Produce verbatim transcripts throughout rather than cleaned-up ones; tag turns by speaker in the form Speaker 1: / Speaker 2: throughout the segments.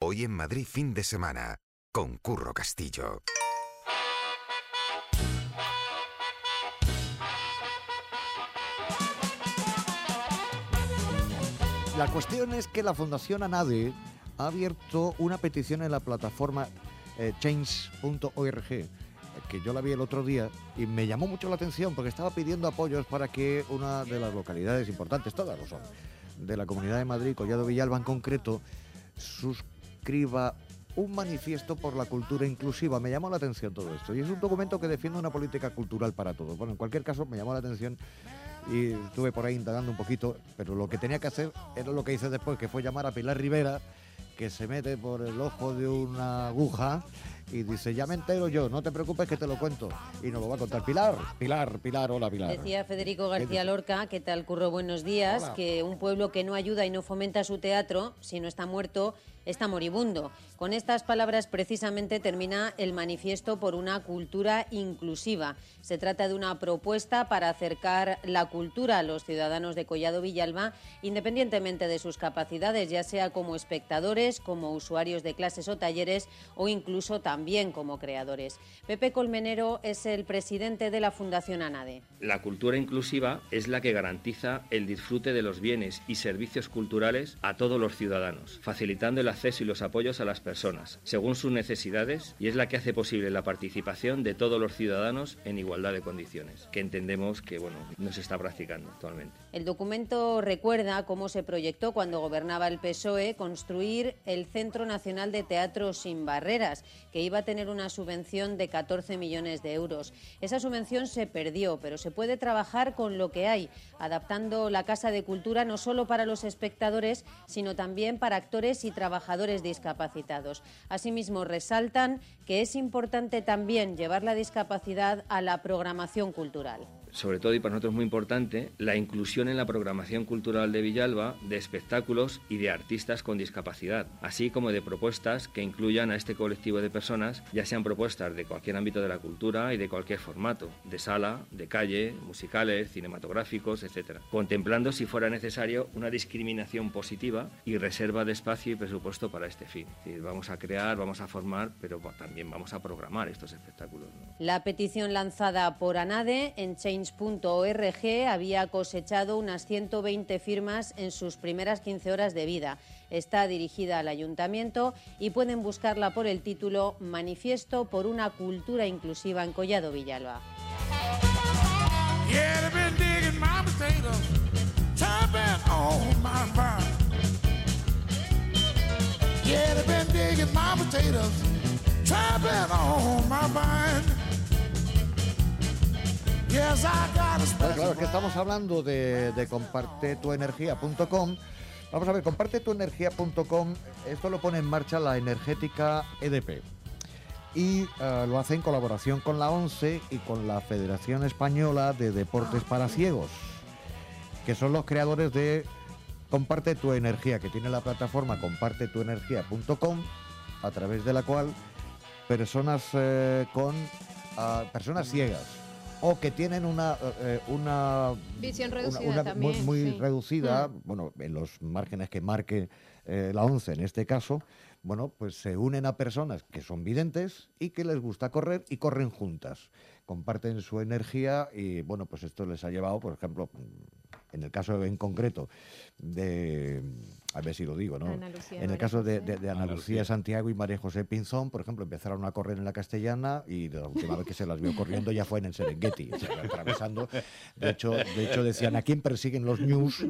Speaker 1: Hoy en Madrid fin de semana, con Curro Castillo.
Speaker 2: La cuestión es que la Fundación ANADE ha abierto una petición en la plataforma eh, change punto org, que yo la vi el otro día y me llamó mucho la atención porque estaba pidiendo apoyos para que una de las localidades importantes, todas lo son, de la Comunidad de Madrid, Collado Villalba en concreto, suscriba un manifiesto por la cultura inclusiva. Me llamó la atención todo esto y es un documento que defiende una política cultural para todos. Bueno, en cualquier caso me llamó la atención y estuve por ahí indagando un poquito, pero lo que tenía que hacer era lo que hice después, que fue llamar a Pilar Rivera, que se mete por el ojo de una aguja y dice, ya me entero yo, no te preocupes que te lo cuento. Y nos lo va a contar Pilar. Pilar, Pilar, hola Pilar.
Speaker 3: Decía Federico García Lorca, ¿qué tal, Curro? Buenos días. Hola. Que un pueblo que no ayuda y no fomenta su teatro, si no está muerto, está moribundo. Con estas palabras precisamente termina el manifiesto por una cultura inclusiva. Se trata de una propuesta para acercar la cultura a los ciudadanos de Collado Villalba, independientemente de sus capacidades, ya sea como espectadores, como usuarios de clases o talleres o incluso también como creadores. Pepe Colmenero es el presidente de la Fundación ANADE.
Speaker 4: La cultura inclusiva es la que garantiza el disfrute de los bienes y servicios culturales a todos los ciudadanos, facilitando el acceso y los apoyos a las personas, según sus necesidades, y es la que hace posible la participación de todos los ciudadanos en igualdad de condiciones, que entendemos que bueno, no se está practicando actualmente.
Speaker 3: El documento recuerda cómo se proyectó cuando gobernaba el P S O E construir el Centro Nacional de Teatro Sin Barreras, que iba a tener una subvención de catorce millones de euros. Esa subvención se perdió, pero se puede trabajar con lo que hay, adaptando la Casa de Cultura no solo para los espectadores, sino también para actores y trabajadores discapacitados. Asimismo, resaltan que es importante también llevar la discapacidad a la programación cultural.
Speaker 4: Sobre todo, y para nosotros muy importante, la inclusión en la programación cultural de Villalba de espectáculos y de artistas con discapacidad, así como de propuestas que incluyan a este colectivo de personas, ya sean propuestas de cualquier ámbito de la cultura y de cualquier formato, de sala, de calle, musicales, cinematográficos, etcétera, contemplando, si fuera necesario, una discriminación positiva y reserva de espacio y presupuesto para este fin. Es decir, vamos a crear, vamos a formar, pero también vamos a programar estos espectáculos, ¿no?
Speaker 3: La petición lanzada por ANADE en change punto org había cosechado unas ciento veinte firmas en sus primeras quince horas de vida. Está dirigida al Ayuntamiento y pueden buscarla por el título Manifiesto por una cultura inclusiva en Collado Villalba.
Speaker 2: Claro, claro, es que estamos hablando de, de comparte tu energía punto com. Vamos a ver, comparte tu energía punto com, esto lo pone en marcha la energética E D P. Y uh, lo hace en colaboración con la ONCE y con la Federación Española de Deportes para Ciegos, que son los creadores de Comparte tu Energía, que tiene la plataforma comparte tu energía punto com, a través de la cual personas eh, con uh, personas ciegas o que tienen una eh, una
Speaker 5: visión reducida
Speaker 2: una, una
Speaker 5: también,
Speaker 2: muy, muy
Speaker 5: sí.
Speaker 2: reducida,
Speaker 5: mm.
Speaker 2: bueno, en los márgenes que marque eh, la ONCE en este caso, bueno, pues se unen a personas que son videntes y que les gusta correr y corren juntas, comparten su energía y bueno, pues esto les ha llevado, por ejemplo, en el caso en concreto de, a ver si lo digo, ¿no?
Speaker 5: Lucía,
Speaker 2: en el caso de, de, de Ana Lucía, Lucía Santiago y María José Pinzón, por ejemplo, empezaron a correr en la Castellana y la última vez que se las vio corriendo ya fue en el Serengeti, o sea, atravesando. De hecho, de hecho decían, ¿a quién persiguen los news?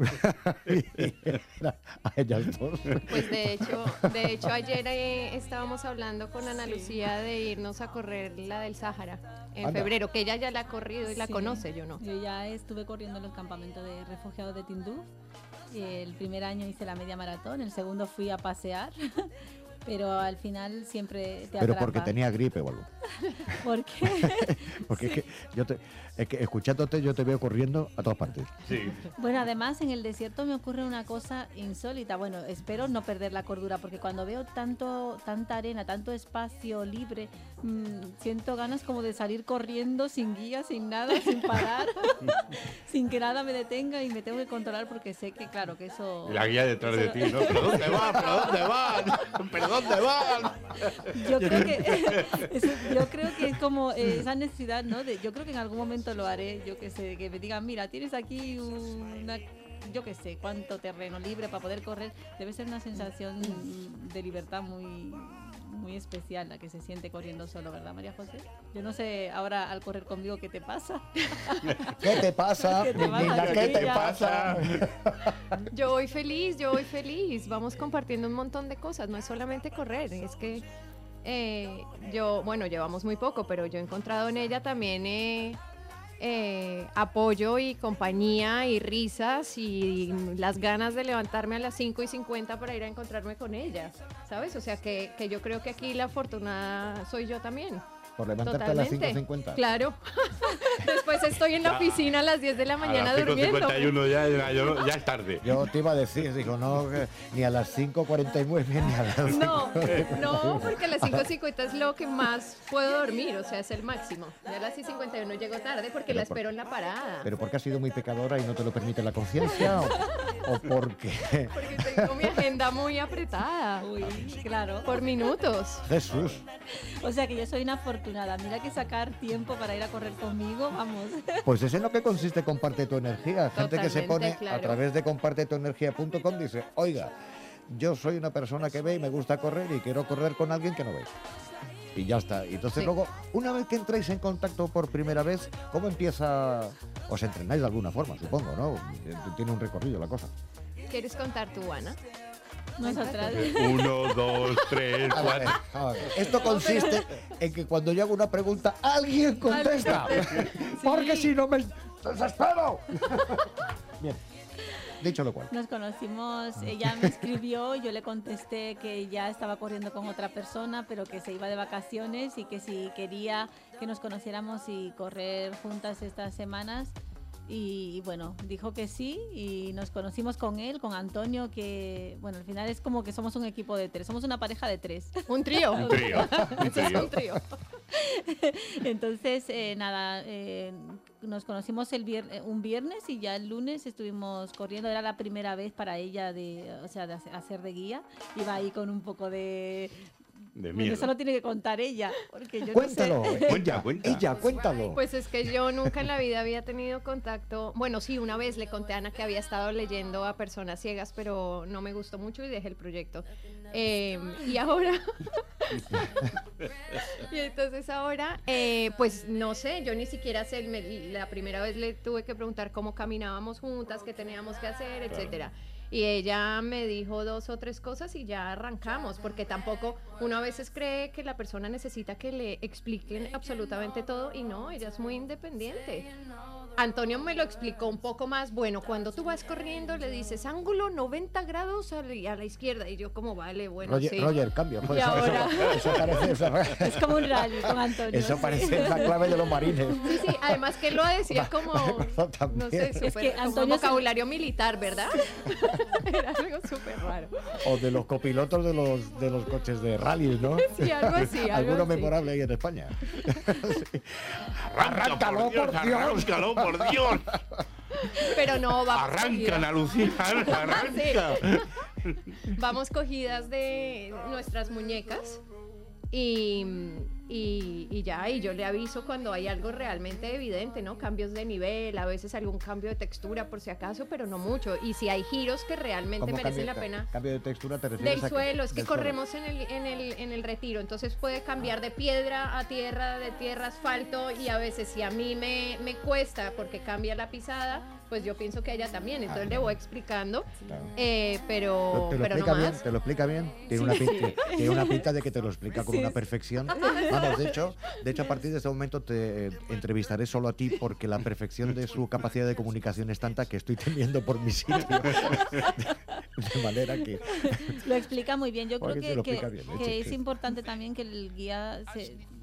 Speaker 2: A ellas dos.
Speaker 5: Pues de hecho, de hecho ayer eh, estábamos hablando con Ana Lucía de irnos a correr la del Sáhara en
Speaker 2: Anda.
Speaker 5: febrero, que ella ya la ha corrido y la
Speaker 6: Sí.
Speaker 5: conoce, yo no.
Speaker 6: Yo ya estuve corriendo en los campamentos de refugiados de Tinduf. El primer año hice la media maratón, el segundo fui a pasear, pero al final siempre te
Speaker 2: Pero
Speaker 6: atrapa.
Speaker 2: porque tenía gripe o algo.
Speaker 6: ¿Por qué?
Speaker 2: Porque sí. es, que yo te, es que escuchándote yo te veo corriendo a todas partes.
Speaker 7: Sí.
Speaker 6: Bueno, además en el desierto me ocurre una cosa insólita. Bueno, espero no perder la cordura, porque cuando veo tanto, tanta arena, tanto espacio libre, mmm, siento ganas como de salir corriendo sin guía, sin nada, sin parar, sin que nada me detenga, y me tengo que controlar porque sé que, claro, que eso...
Speaker 7: La guía detrás eso, de ti, ¿no? ¿Pero dónde van? ¿Pero dónde van? ¿Pero dónde van?
Speaker 6: Yo creo que, eso, yo creo que es como eh, esa necesidad, ¿no? De, yo creo que en algún momento lo haré, yo qué sé, que me digan, mira, tienes aquí una... yo qué sé, cuánto terreno libre para poder correr. Debe ser una sensación de libertad muy, muy especial la que se siente corriendo solo, ¿verdad, María José? Yo no sé ahora al correr conmigo qué te pasa.
Speaker 2: ¿Qué te pasa?
Speaker 6: ¿Qué te pasa?
Speaker 2: Nina, ¿qué te pasa?
Speaker 5: Yo voy feliz, yo voy feliz. Vamos compartiendo un montón de cosas, no es solamente correr, es que eh, yo, bueno, llevamos muy poco, pero yo he encontrado en ella también... Eh, Eh, apoyo y compañía y risas y las ganas de levantarme a las cinco y cincuenta para ir a encontrarme con ella, ¿sabes? O sea que, que yo creo que aquí la afortunada soy yo también.
Speaker 2: Por levantarte
Speaker 5: Totalmente.
Speaker 2: a las cinco y cincuenta.
Speaker 5: Claro. Después estoy en la oficina a las diez de la mañana
Speaker 7: a las
Speaker 5: durmiendo.
Speaker 7: cinco cincuenta y uno ya, ya, ya es tarde.
Speaker 2: Yo te iba a decir, digo, no, ni a las cinco cuarenta y nueve ni a las
Speaker 5: No, no, porque a las cinco cincuenta es lo que más puedo dormir, o sea, es el máximo. Ya a las seis cincuenta y uno llego tarde porque
Speaker 2: pero
Speaker 5: la
Speaker 2: por,
Speaker 5: espero en la parada.
Speaker 2: ¿Pero porque has sido muy pecadora y no te lo permite la conciencia? ¿O, o porque...?
Speaker 5: Porque tengo mi agenda muy apretada.
Speaker 6: Uy, claro.
Speaker 5: Por minutos.
Speaker 2: Jesús.
Speaker 6: O sea que yo soy una afortunada. Mira que sacar tiempo para ir a correr conmigo, vamos.
Speaker 2: Pues es en lo que consiste Comparte tu Energía. Gente que se pone
Speaker 5: claro.
Speaker 2: a través de comparte tu energía punto com, dice, oiga, yo soy una persona que ve y me gusta correr y quiero correr con alguien que no ve. Y ya está. Y entonces
Speaker 5: Sí.
Speaker 2: luego, una vez que entráis en contacto por primera vez, ¿cómo empieza? Os entrenáis de alguna forma, supongo, ¿no? Tiene un recorrido la cosa.
Speaker 5: ¿Quieres contar tú, Ana?
Speaker 6: Nosotras.
Speaker 7: Uno, dos, tres,
Speaker 2: A ver,
Speaker 7: cuatro.
Speaker 2: a ver. Esto consiste en que cuando yo hago una pregunta, alguien contesta. Porque si no me desespero. Bien. Dicho lo cual.
Speaker 6: Nos conocimos, ella me escribió, yo le contesté que ya estaba corriendo con otra persona, pero que se iba de vacaciones y que si quería que nos conociéramos y correr juntas estas semanas. Y, y bueno, dijo que sí y nos conocimos con él, con Antonio, que bueno, al final es como que somos un equipo de tres, somos una pareja de tres.
Speaker 5: Un trío.
Speaker 7: Un trío. Un
Speaker 5: Eso es
Speaker 7: trío.
Speaker 5: un trío.
Speaker 6: Entonces, eh, nada, eh, nos conocimos el vier- un viernes y ya el lunes estuvimos corriendo. Era la primera vez para ella de, o sea, de hacer- hacer de guía. Iba ahí con un poco de...
Speaker 7: De
Speaker 6: Bueno,
Speaker 7: miedo.
Speaker 6: eso lo tiene que contar ella, porque yo
Speaker 2: Cuéntalo.
Speaker 6: no sé.
Speaker 7: Cuenta, cuenta.
Speaker 2: Ella, cuéntalo.
Speaker 5: Pues es que yo nunca en la vida había tenido contacto. Bueno, sí, una vez le conté a Ana que había estado leyendo a personas ciegas, pero no me gustó mucho y dejé el proyecto. Eh, y ahora... y entonces ahora, eh, pues no sé, yo ni siquiera sé, me- la primera vez le tuve que preguntar cómo caminábamos juntas, qué teníamos que hacer, etcétera. Y ella me dijo dos o tres cosas y ya arrancamos, porque tampoco uno a veces cree que la persona necesita que le expliquen absolutamente todo y no, ella es muy independiente. Antonio me lo explicó un poco más, bueno, cuando tú vas corriendo le dices ángulo noventa grados a la, a la izquierda y yo como vale, bueno,
Speaker 2: Roger,
Speaker 5: sí.
Speaker 2: Roger, cambio. Pues
Speaker 5: Y
Speaker 2: eso,
Speaker 5: ahora-
Speaker 2: eso- eso parece, eso,
Speaker 6: Es como un rally con Antonio.
Speaker 2: eso
Speaker 6: sí.
Speaker 2: parece la clave de los marines.
Speaker 5: Sí, sí, además que él lo decía como,
Speaker 2: También.
Speaker 5: no sé, súper,
Speaker 6: que
Speaker 5: como
Speaker 6: Antonio se-
Speaker 5: vocabulario militar, ¿verdad? Era algo súper raro.
Speaker 2: O de los copilotos de los, de los coches de rally, ¿no?
Speaker 5: Sí, algo así, algo
Speaker 2: Alguno
Speaker 5: así.
Speaker 2: memorable ahí en España.
Speaker 7: Arráncalo, por Dios. Arráncalo, por Dios.
Speaker 5: Pero no, vamos
Speaker 7: Arranca, Ana
Speaker 5: cogidas,
Speaker 7: Lucía, arranca.
Speaker 5: vamos cogidas de nuestras muñecas y, y, y ya, y yo le aviso cuando hay algo realmente evidente, ¿no? Cambios de nivel, a veces algún cambio de textura por si acaso, pero no mucho. Y si hay giros que realmente
Speaker 2: ¿Cómo
Speaker 5: merecen
Speaker 2: cambia-
Speaker 5: la pena.
Speaker 2: Cambio de textura te refieres
Speaker 5: Del
Speaker 2: a que-
Speaker 5: suelo, es que
Speaker 2: del suelo.
Speaker 5: corremos en el, en, el, en el retiro, entonces puede cambiar de piedra a tierra, de tierra a asfalto y a veces si a mí me, me cuesta porque cambia la pisada, pues yo pienso que a ella también, entonces
Speaker 2: Ah,
Speaker 5: le voy explicando,
Speaker 2: Claro.
Speaker 5: eh, pero,
Speaker 2: Te lo
Speaker 5: pero no
Speaker 2: explica bien,
Speaker 5: más.
Speaker 2: te lo explica bien. Tiene, una pinta, tiene una pinta de que te lo explica con
Speaker 6: Sí,
Speaker 2: una
Speaker 6: sí.
Speaker 2: perfección. Vamos, de hecho, de hecho a partir de este momento te eh, entrevistaré solo a ti porque la perfección de su capacidad de comunicación es tanta que estoy temiendo por mi sitio. De manera que
Speaker 6: Lo explica muy bien. Yo
Speaker 2: Porque
Speaker 6: creo
Speaker 2: se lo
Speaker 6: que,
Speaker 2: explica
Speaker 6: que-
Speaker 2: bien,
Speaker 6: que
Speaker 2: sí,
Speaker 6: es
Speaker 2: sí.
Speaker 6: importante también que el guía se,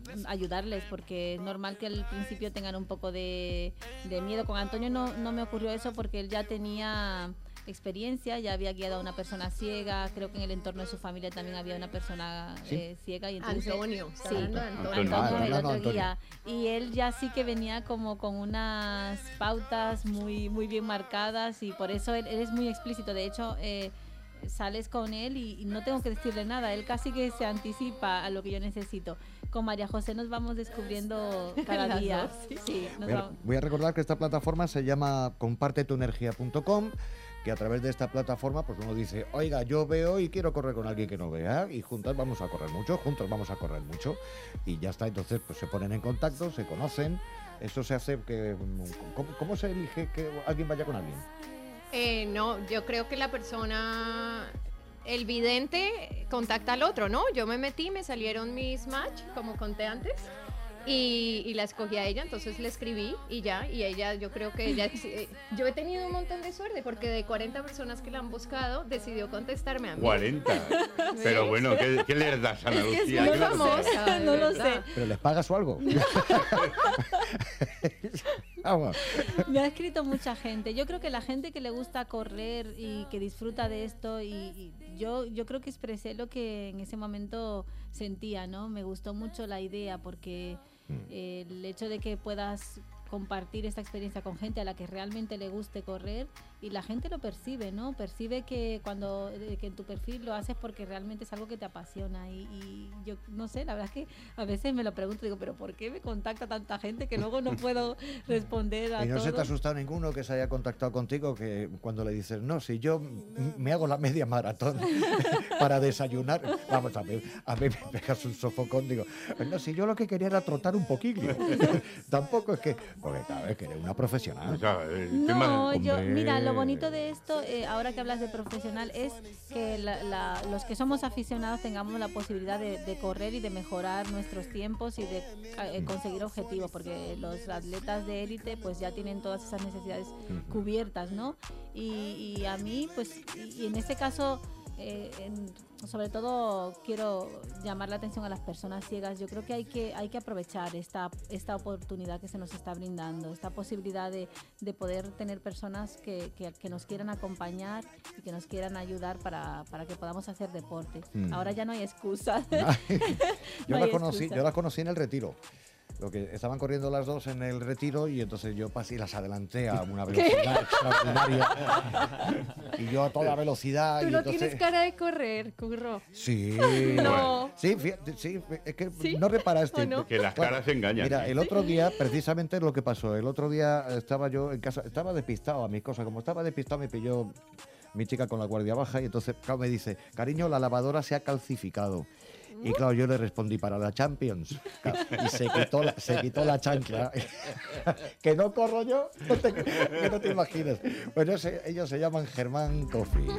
Speaker 6: ayudarles, porque es normal que al principio tengan un poco de, de miedo. Con Antonio no, no me ocurrió eso porque él ya tenía experiencia, ya había guiado a una persona ciega, creo que en el entorno de su familia también había una persona
Speaker 2: ¿Sí?
Speaker 6: eh, ciega. Y entonces,
Speaker 5: Antonio, está
Speaker 6: sí,
Speaker 5: hablando de Antonio.
Speaker 6: Antonio,
Speaker 2: Ah,
Speaker 6: el
Speaker 2: hablando
Speaker 6: otro
Speaker 2: Antonio.
Speaker 6: guía. Y él ya sí que venía como con unas pautas muy, muy bien marcadas y por eso él, él es muy explícito. De hecho, eh, sales con él y, y no tengo que decirle nada, él casi que se anticipa a lo que yo necesito. Con María José nos vamos descubriendo cada
Speaker 5: Las
Speaker 6: día.
Speaker 5: dos, sí.
Speaker 6: Sí, nos
Speaker 2: Voy a,
Speaker 6: vamos-
Speaker 2: voy a recordar que esta plataforma se llama comparte tu energía punto com, que a través de esta plataforma pues uno dice, oiga, yo veo y quiero correr con alguien que no vea, y juntas vamos a correr mucho, juntos vamos a correr mucho, y ya está. Entonces pues se ponen en contacto, se conocen. Eso se hace que... ¿Cómo, cómo se elige que alguien vaya con alguien?
Speaker 5: Eh, no, yo creo que la persona, el vidente contacta al otro, ¿no? Yo me metí, me salieron mis match, como conté antes, y, y la escogí a ella, entonces le escribí y ya, y ella, yo creo que ella, eh, yo he tenido un montón de suerte, porque de cuarenta personas que la han buscado, decidió contestarme a mí.
Speaker 7: cuarenta. Pero bueno, ¿qué, qué le das a Ana
Speaker 5: Es que es
Speaker 7: Lucía?
Speaker 5: muy
Speaker 7: ¿Qué le das?
Speaker 5: famosa, de
Speaker 6: No lo
Speaker 5: verdad.
Speaker 6: sé.
Speaker 2: ¿Pero les pagas o algo? Vamos.
Speaker 6: Me ha escrito mucha gente. Yo creo que la gente que le gusta correr y que disfruta de esto, y, y yo, yo creo que expresé lo que en ese momento sentía, ¿no? Me gustó mucho la idea porque eh, el hecho de que puedas compartir esta experiencia con gente a la que realmente le guste correr, y la gente lo percibe, ¿no? Percibe que cuando eh, que en tu perfil lo haces porque realmente es algo que te apasiona, y, y yo no sé, la verdad es que a veces me lo pregunto, digo, pero ¿por qué me contacta tanta gente que luego no puedo responder a
Speaker 2: ¿Y no se te ha
Speaker 6: todos?
Speaker 2: asustado ninguno que se haya contactado contigo que cuando le dices, no, si yo m- me hago la media maratón para desayunar, vamos a ver, a mí me pegas un sofocón, digo, no, si yo lo que quería era trotar un poquillo. Tampoco es que, porque claro, es que eres una profesional.
Speaker 7: O sea, el
Speaker 6: No,
Speaker 7: tema-
Speaker 6: yo,
Speaker 2: hombre.
Speaker 6: mira, lo bonito de esto, eh, ahora que hablas de profesional, es que la- la- los que somos aficionados tengamos la posibilidad de, de correr y de mejorar nuestros tiempos y de eh, conseguir objetivos, porque los atletas de élite pues ya tienen todas esas necesidades cubiertas, ¿no? Y, y a mí, pues, y, y en este caso, eh, en- sobre todo quiero llamar la atención a las personas ciegas. Yo creo que hay que, hay que aprovechar esta, esta oportunidad que se nos está brindando, esta posibilidad de, de poder tener personas que, que, que nos quieran acompañar y que nos quieran ayudar para, para que podamos hacer deporte.
Speaker 2: Mm.
Speaker 6: Ahora ya no hay excusa.
Speaker 2: yo,
Speaker 6: No
Speaker 2: la
Speaker 6: hay
Speaker 2: conocí,
Speaker 6: excusa.
Speaker 2: yo la conocí en el Retiro. Lo que estaban corriendo las dos en el Retiro y entonces yo pasé y las adelanté a una velocidad extraordinaria. Y yo a toda velocidad.
Speaker 5: Tú
Speaker 2: y
Speaker 5: no
Speaker 2: entonces,
Speaker 5: tienes cara de correr, Curro.
Speaker 2: Sí.
Speaker 5: No.
Speaker 2: Sí, fíjate, sí, es que
Speaker 5: ¿Sí?
Speaker 2: no reparaste.
Speaker 5: ¿O no?
Speaker 7: Que las caras engañan.
Speaker 2: Mira, el otro día, precisamente lo que pasó, el otro día estaba yo en casa, estaba despistado a mis cosas, como estaba despistado me pilló mi chica con la guardia baja y entonces claro, me dice, cariño, la lavadora se ha calcificado. Y claro, yo le respondí, para la Champions. Claro, y se quitó la, se quitó la chancla. Que no corro yo, no te, que no te imaginas. Bueno, ese- ellos se llaman Germán Coffee.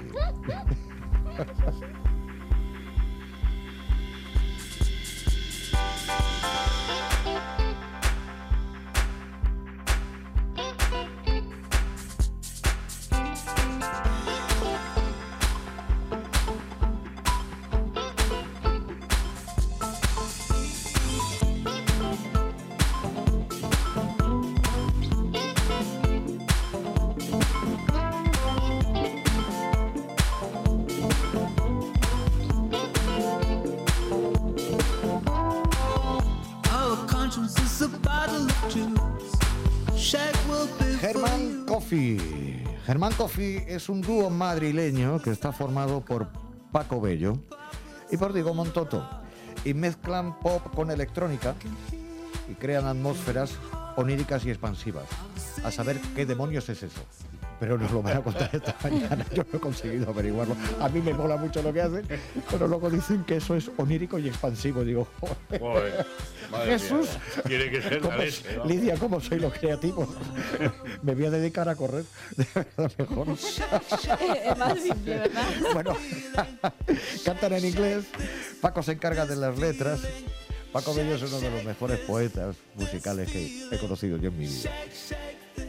Speaker 8: Our conscience is a bottle of juice. Shag will be for
Speaker 2: Germán
Speaker 8: you.
Speaker 2: Coffee. Germán Coffee es un dúo madrileño que está formado por Paco Bello y por Diego Montoto. Y mezclan pop con electrónica y crean atmósferas oníricas y expansivas. A saber qué demonios es eso. Pero nos lo van a contar esta mañana. Yo no he conseguido averiguarlo. A mí me mola mucho lo que hacen, pero luego dicen que eso es onírico y expansivo. Digo, joder.
Speaker 7: Joder, madre
Speaker 2: Jesús.
Speaker 7: mía, tiene que ser la
Speaker 2: ¿Cómo
Speaker 7: leche,
Speaker 2: soy-
Speaker 7: vamos.
Speaker 2: Lidia, ¿cómo soy los creativos? Me voy a dedicar a correr. De verdad, mejor.
Speaker 6: Es más simple, ¿verdad?
Speaker 2: Bueno, cantan en inglés. Paco se encarga de las letras. Paco Bello es uno de los mejores poetas musicales que he conocido yo en mi vida.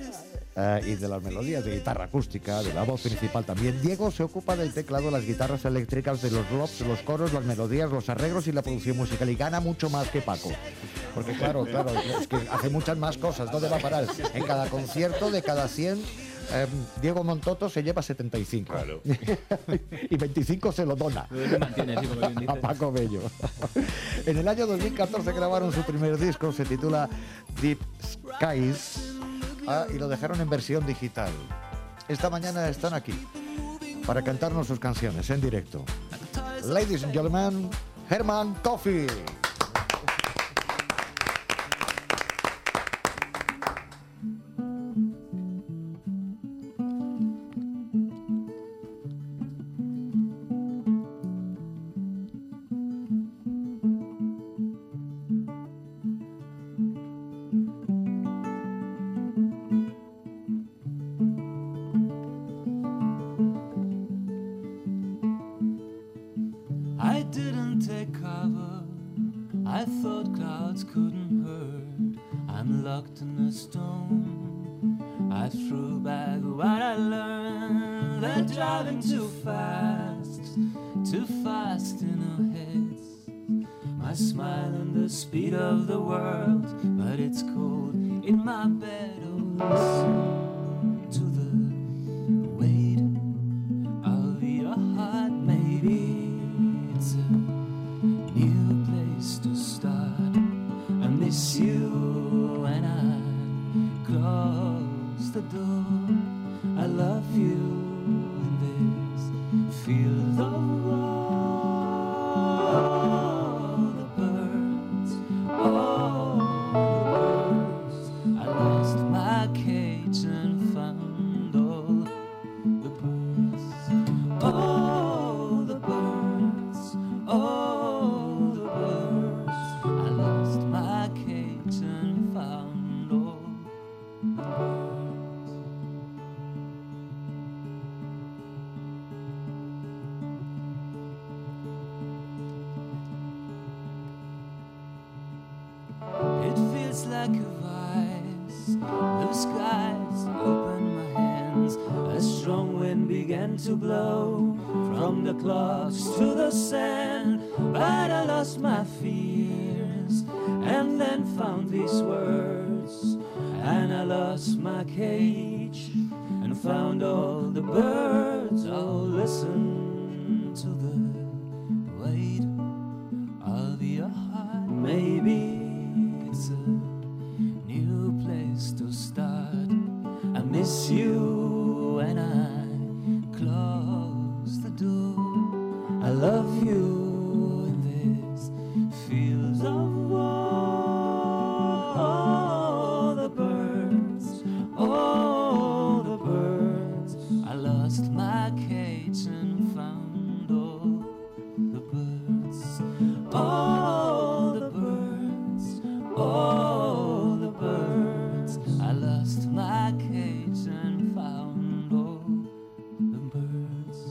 Speaker 2: eh, y de las melodías, de guitarra acústica, de la voz principal también. Diego se ocupa del teclado, las guitarras eléctricas, de los drops, los coros, las melodías, los arreglos y la producción musical. Y gana mucho más que Paco. Porque claro, claro, es que hace muchas más cosas. ¿Dónde va a parar? En cada concierto, de cada cien... Eh, Diego Montoto se lleva setenta y cinco. Claro. Y veinticinco se lo dona a Paco Bello. En el año dos mil catorce grabaron su primer disco, se titula Deep Skies, ah, y lo dejaron en versión digital. Esta mañana están aquí para cantarnos sus canciones en directo. Ladies and gentlemen, Herman Coffey.
Speaker 8: I didn't take cover. I thought clouds couldn't hurt. I'm locked in a stone. I threw back what I learned. They're driving too fast, too fast in our heads. My smile and the speed of the world, but it's cold in my bed. Oh, listen to the weight of your heart, maybe. It's a new place to start. I miss you when I close the door. I love you in this field of war. The birds, oh, the birds. I lost my cage and found all the birds. Oh, the birds. Oh, the birds. I lost my cage and found all the birds. It feels like a vice. Blue skies open my hands. A strong wind began to blow from the clouds to the sand. But I lost my fears and then found these words. And I lost my cage and found all the birds. Oh, listen to the weight of your heart. Maybe it's a new place to start. I miss you when I close the door. I love you in this field of war. Oh, the birds, oh, the birds. I lost my cage and found all the birds. Oh, the birds, oh, the birds. I lost my cage and found all the birds.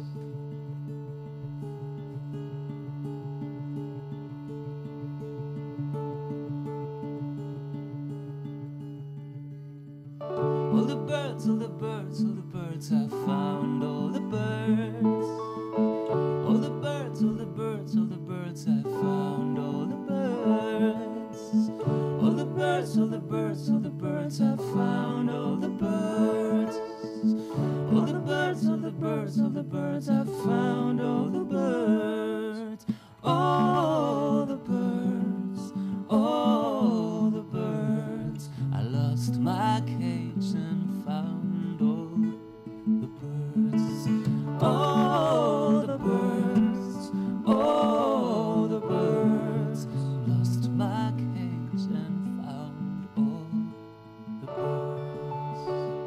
Speaker 8: All the birds, all the birds, all the birds, I found all the birds. All the birds, all the birds, all the birds, I found all the birds. All the birds, all the birds, all the birds, I found all the birds. All the birds, all the birds, all the birds, I found all the birds. All the birds, all the birds. I lost my cage and found all the birds. All the birds, all the birds. Lost my cage and found all the birds.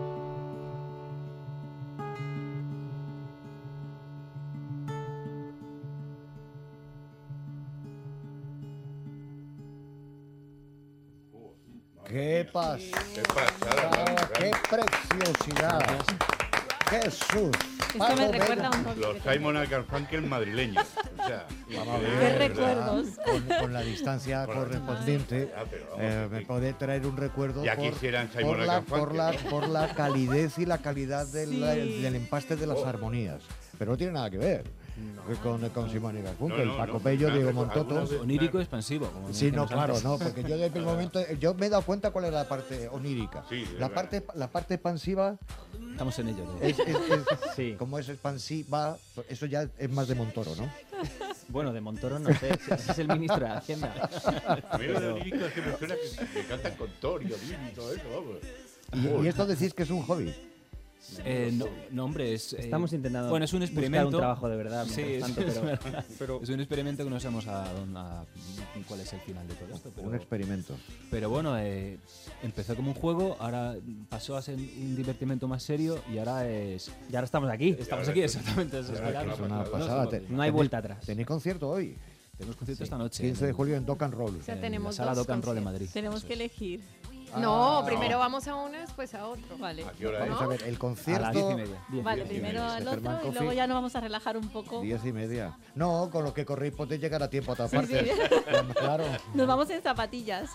Speaker 2: ¡Qué pasa!
Speaker 7: Qué pasada,
Speaker 2: ¡Qué
Speaker 7: Dani, Dani.
Speaker 2: preciosidad! Jesús.
Speaker 6: Esto me recuerda a un novio
Speaker 7: Los
Speaker 6: que tengo.
Speaker 7: Simon and Garfunkel madrileños. O sea,
Speaker 2: Vamos a ver,
Speaker 6: Qué
Speaker 2: ¿verdad?
Speaker 6: recuerdos.
Speaker 2: Con, con la distancia
Speaker 7: Con la
Speaker 2: correspondiente,
Speaker 7: Ah, pero vamos,
Speaker 2: eh,
Speaker 7: sí.
Speaker 2: me puede traer un recuerdo
Speaker 7: Ya
Speaker 2: por,
Speaker 7: quisieran Simon
Speaker 2: por,
Speaker 7: and
Speaker 2: la,
Speaker 7: Garfunkel,
Speaker 2: por, la,
Speaker 7: ¿no?
Speaker 2: por la calidez y la calidad del,
Speaker 6: Sí.
Speaker 2: del empaste de las
Speaker 7: Oh.
Speaker 2: armonías. Pero no tiene nada que ver con, con Simón y Garfunkel,
Speaker 7: No, no,
Speaker 2: Paco
Speaker 7: no,
Speaker 2: Pello,
Speaker 7: me
Speaker 2: Diego
Speaker 7: hace- alguna
Speaker 2: Montoto.
Speaker 7: vez-
Speaker 9: Onírico expansivo, como
Speaker 2: Sí, no,
Speaker 9: decíamos
Speaker 2: claro,
Speaker 9: antes.
Speaker 2: no, porque yo desde el momento, yo me he dado cuenta cuál era la parte onírica.
Speaker 7: Sí, es
Speaker 2: la
Speaker 7: verdad.
Speaker 2: parte, la parte expansiva
Speaker 9: Estamos en ello. de-
Speaker 2: es, es- es-
Speaker 10: Sí.
Speaker 2: como es expansiva, eso ya es más de Montoro, ¿no?
Speaker 10: Bueno, de Montoro no sé, ese ese es el ministro de Hacienda.
Speaker 7: A mí lo de
Speaker 10: Pero-
Speaker 7: lírico es que me suena que, que cantan con Thor y Odín y todo eso, vamos.
Speaker 2: Y, y esto decís que es un hobby.
Speaker 9: Eh, no, no, hombre, es. eh,
Speaker 10: Estamos intentando
Speaker 9: Bueno, es un
Speaker 10: buscar
Speaker 9: experimento.
Speaker 10: un trabajo de verdad,
Speaker 9: Sí,
Speaker 10: mientras
Speaker 9: es,
Speaker 10: tanto,
Speaker 9: es
Speaker 10: pero-
Speaker 9: verdad.
Speaker 10: pero-
Speaker 9: Es un experimento que no sabemos a, dónde- a cuál es el final de todo esto. Pero,
Speaker 2: Un experimento.
Speaker 9: pero bueno, eh, empezó como un juego, ahora pasó a ser un divertimento más serio y ahora es.
Speaker 10: Y ahora estamos aquí.
Speaker 9: Estamos aquí, exactamente. es
Speaker 7: Ya,
Speaker 9: explicar.
Speaker 7: que
Speaker 2: Es una
Speaker 7: No,
Speaker 2: pasada.
Speaker 9: no,
Speaker 2: Te-
Speaker 10: No hay
Speaker 2: tenéis-
Speaker 10: vuelta atrás.
Speaker 2: Tenéis concierto hoy,
Speaker 9: Tenemos concierto esta noche.
Speaker 2: quince de
Speaker 9: en-
Speaker 2: julio en Dock and Roll.
Speaker 5: O sea,
Speaker 9: en
Speaker 5: tenemos
Speaker 9: la sala
Speaker 5: dos
Speaker 9: Dock and Roll de
Speaker 5: conciertos.
Speaker 9: Madrid.
Speaker 6: Tenemos
Speaker 9: Eso
Speaker 6: que
Speaker 9: es.
Speaker 6: elegir.
Speaker 5: No,
Speaker 2: Ah,
Speaker 5: primero vamos a uno y después a otro.
Speaker 6: Vale.
Speaker 7: ¿A qué hora
Speaker 2: Vamos
Speaker 7: es?
Speaker 2: a ver, el
Speaker 9: A las
Speaker 2: concierto.
Speaker 9: diez y media.
Speaker 10: Diez,
Speaker 6: Vale,
Speaker 10: diez.
Speaker 6: primero
Speaker 2: de
Speaker 6: al
Speaker 2: Germán
Speaker 6: otro y
Speaker 2: Coffey.
Speaker 6: luego ya nos vamos a relajar un poco.
Speaker 2: Diez y media. No, con lo que corréis podéis llegar a tiempo a todas
Speaker 6: Sí,
Speaker 2: partes.
Speaker 6: sí.
Speaker 2: Claro.
Speaker 6: Nos vamos en zapatillas.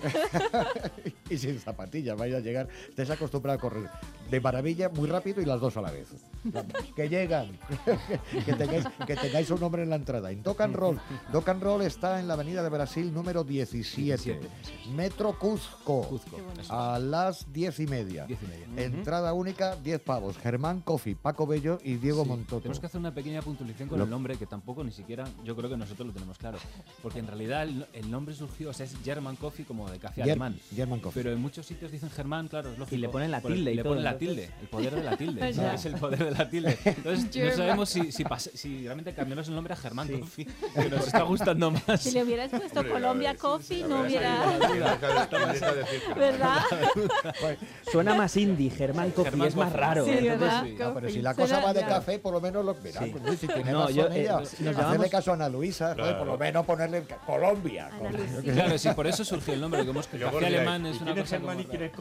Speaker 2: Y sin zapatillas, vais a llegar. Estáis acostumbrados a correr de maravilla, muy rápido y las dos a la vez. Que llegan. que, tengáis, que tengáis un nombre en la entrada. En Dock and Roll. Dock and Roll está en la avenida de Brasil número diecisiete. Metro Cuzco.
Speaker 9: Cuzco.
Speaker 6: Qué bonito.
Speaker 9: eso
Speaker 2: A las diez y media.
Speaker 9: Diez y media.
Speaker 2: Entrada única, diez pavos. Germán Coffey, Paco Bello y Diego
Speaker 9: Sí,
Speaker 2: Montoto.
Speaker 9: Tenemos que hacer una pequeña puntualización con
Speaker 2: Lo-
Speaker 9: el nombre, que tampoco ni siquiera, yo creo que nosotros lo tenemos claro. Porque en realidad el, el nombre surgió, o sea, es German Coffee como de café
Speaker 2: Ger-
Speaker 9: alemán.
Speaker 2: German Coffey.
Speaker 9: Pero en muchos sitios dicen Germán, claro, es lógico.
Speaker 10: Y le ponen la
Speaker 9: Por el-
Speaker 10: tilde y
Speaker 9: le
Speaker 10: todo,
Speaker 9: ponen la
Speaker 10: entonces.
Speaker 9: tilde, el poder de la tilde.
Speaker 6: Ya.
Speaker 9: Es el poder de la tilde. Entonces no
Speaker 5: German.
Speaker 9: sabemos si, si, pas- si realmente cambiamos el nombre a Germán Coffee, que nos está gustando más.
Speaker 6: Si le hubieras puesto
Speaker 7: Hombre,
Speaker 6: Colombia
Speaker 7: a ver,
Speaker 6: Coffee,
Speaker 7: A
Speaker 6: no
Speaker 7: ver,
Speaker 6: hubiera.
Speaker 7: ¿quién deja de- quién deja de decir que-
Speaker 6: ¿Verdad?
Speaker 10: Suena más indie, Germán Coffee,
Speaker 9: Germán
Speaker 10: es más
Speaker 9: Coffee.
Speaker 10: raro.
Speaker 6: Sí,
Speaker 10: Entonces,
Speaker 6: ¿verdad?
Speaker 9: sí.
Speaker 2: Ah, pero si la
Speaker 6: Será
Speaker 2: cosa va de
Speaker 6: ya.
Speaker 2: café, por lo menos lo mira,
Speaker 10: Sí.
Speaker 2: pues, si tiene
Speaker 10: No,
Speaker 2: razón
Speaker 10: yo,
Speaker 2: ella.
Speaker 10: eh, nos
Speaker 2: Hacerle
Speaker 10: llamamos-
Speaker 2: caso a Ana Luisa, joder, por lo menos ponerle Colombia.
Speaker 6: Ana
Speaker 2: joder.
Speaker 6: Luisa.
Speaker 2: Yo qué sé.
Speaker 9: Claro, sí, por eso surgió el nombre, que hemos que
Speaker 7: Y luego
Speaker 9: café
Speaker 7: diréis,
Speaker 9: alemán
Speaker 7: ¿y
Speaker 9: es una
Speaker 7: quién es
Speaker 9: cosa
Speaker 7: Germán
Speaker 9: como
Speaker 7: y quién es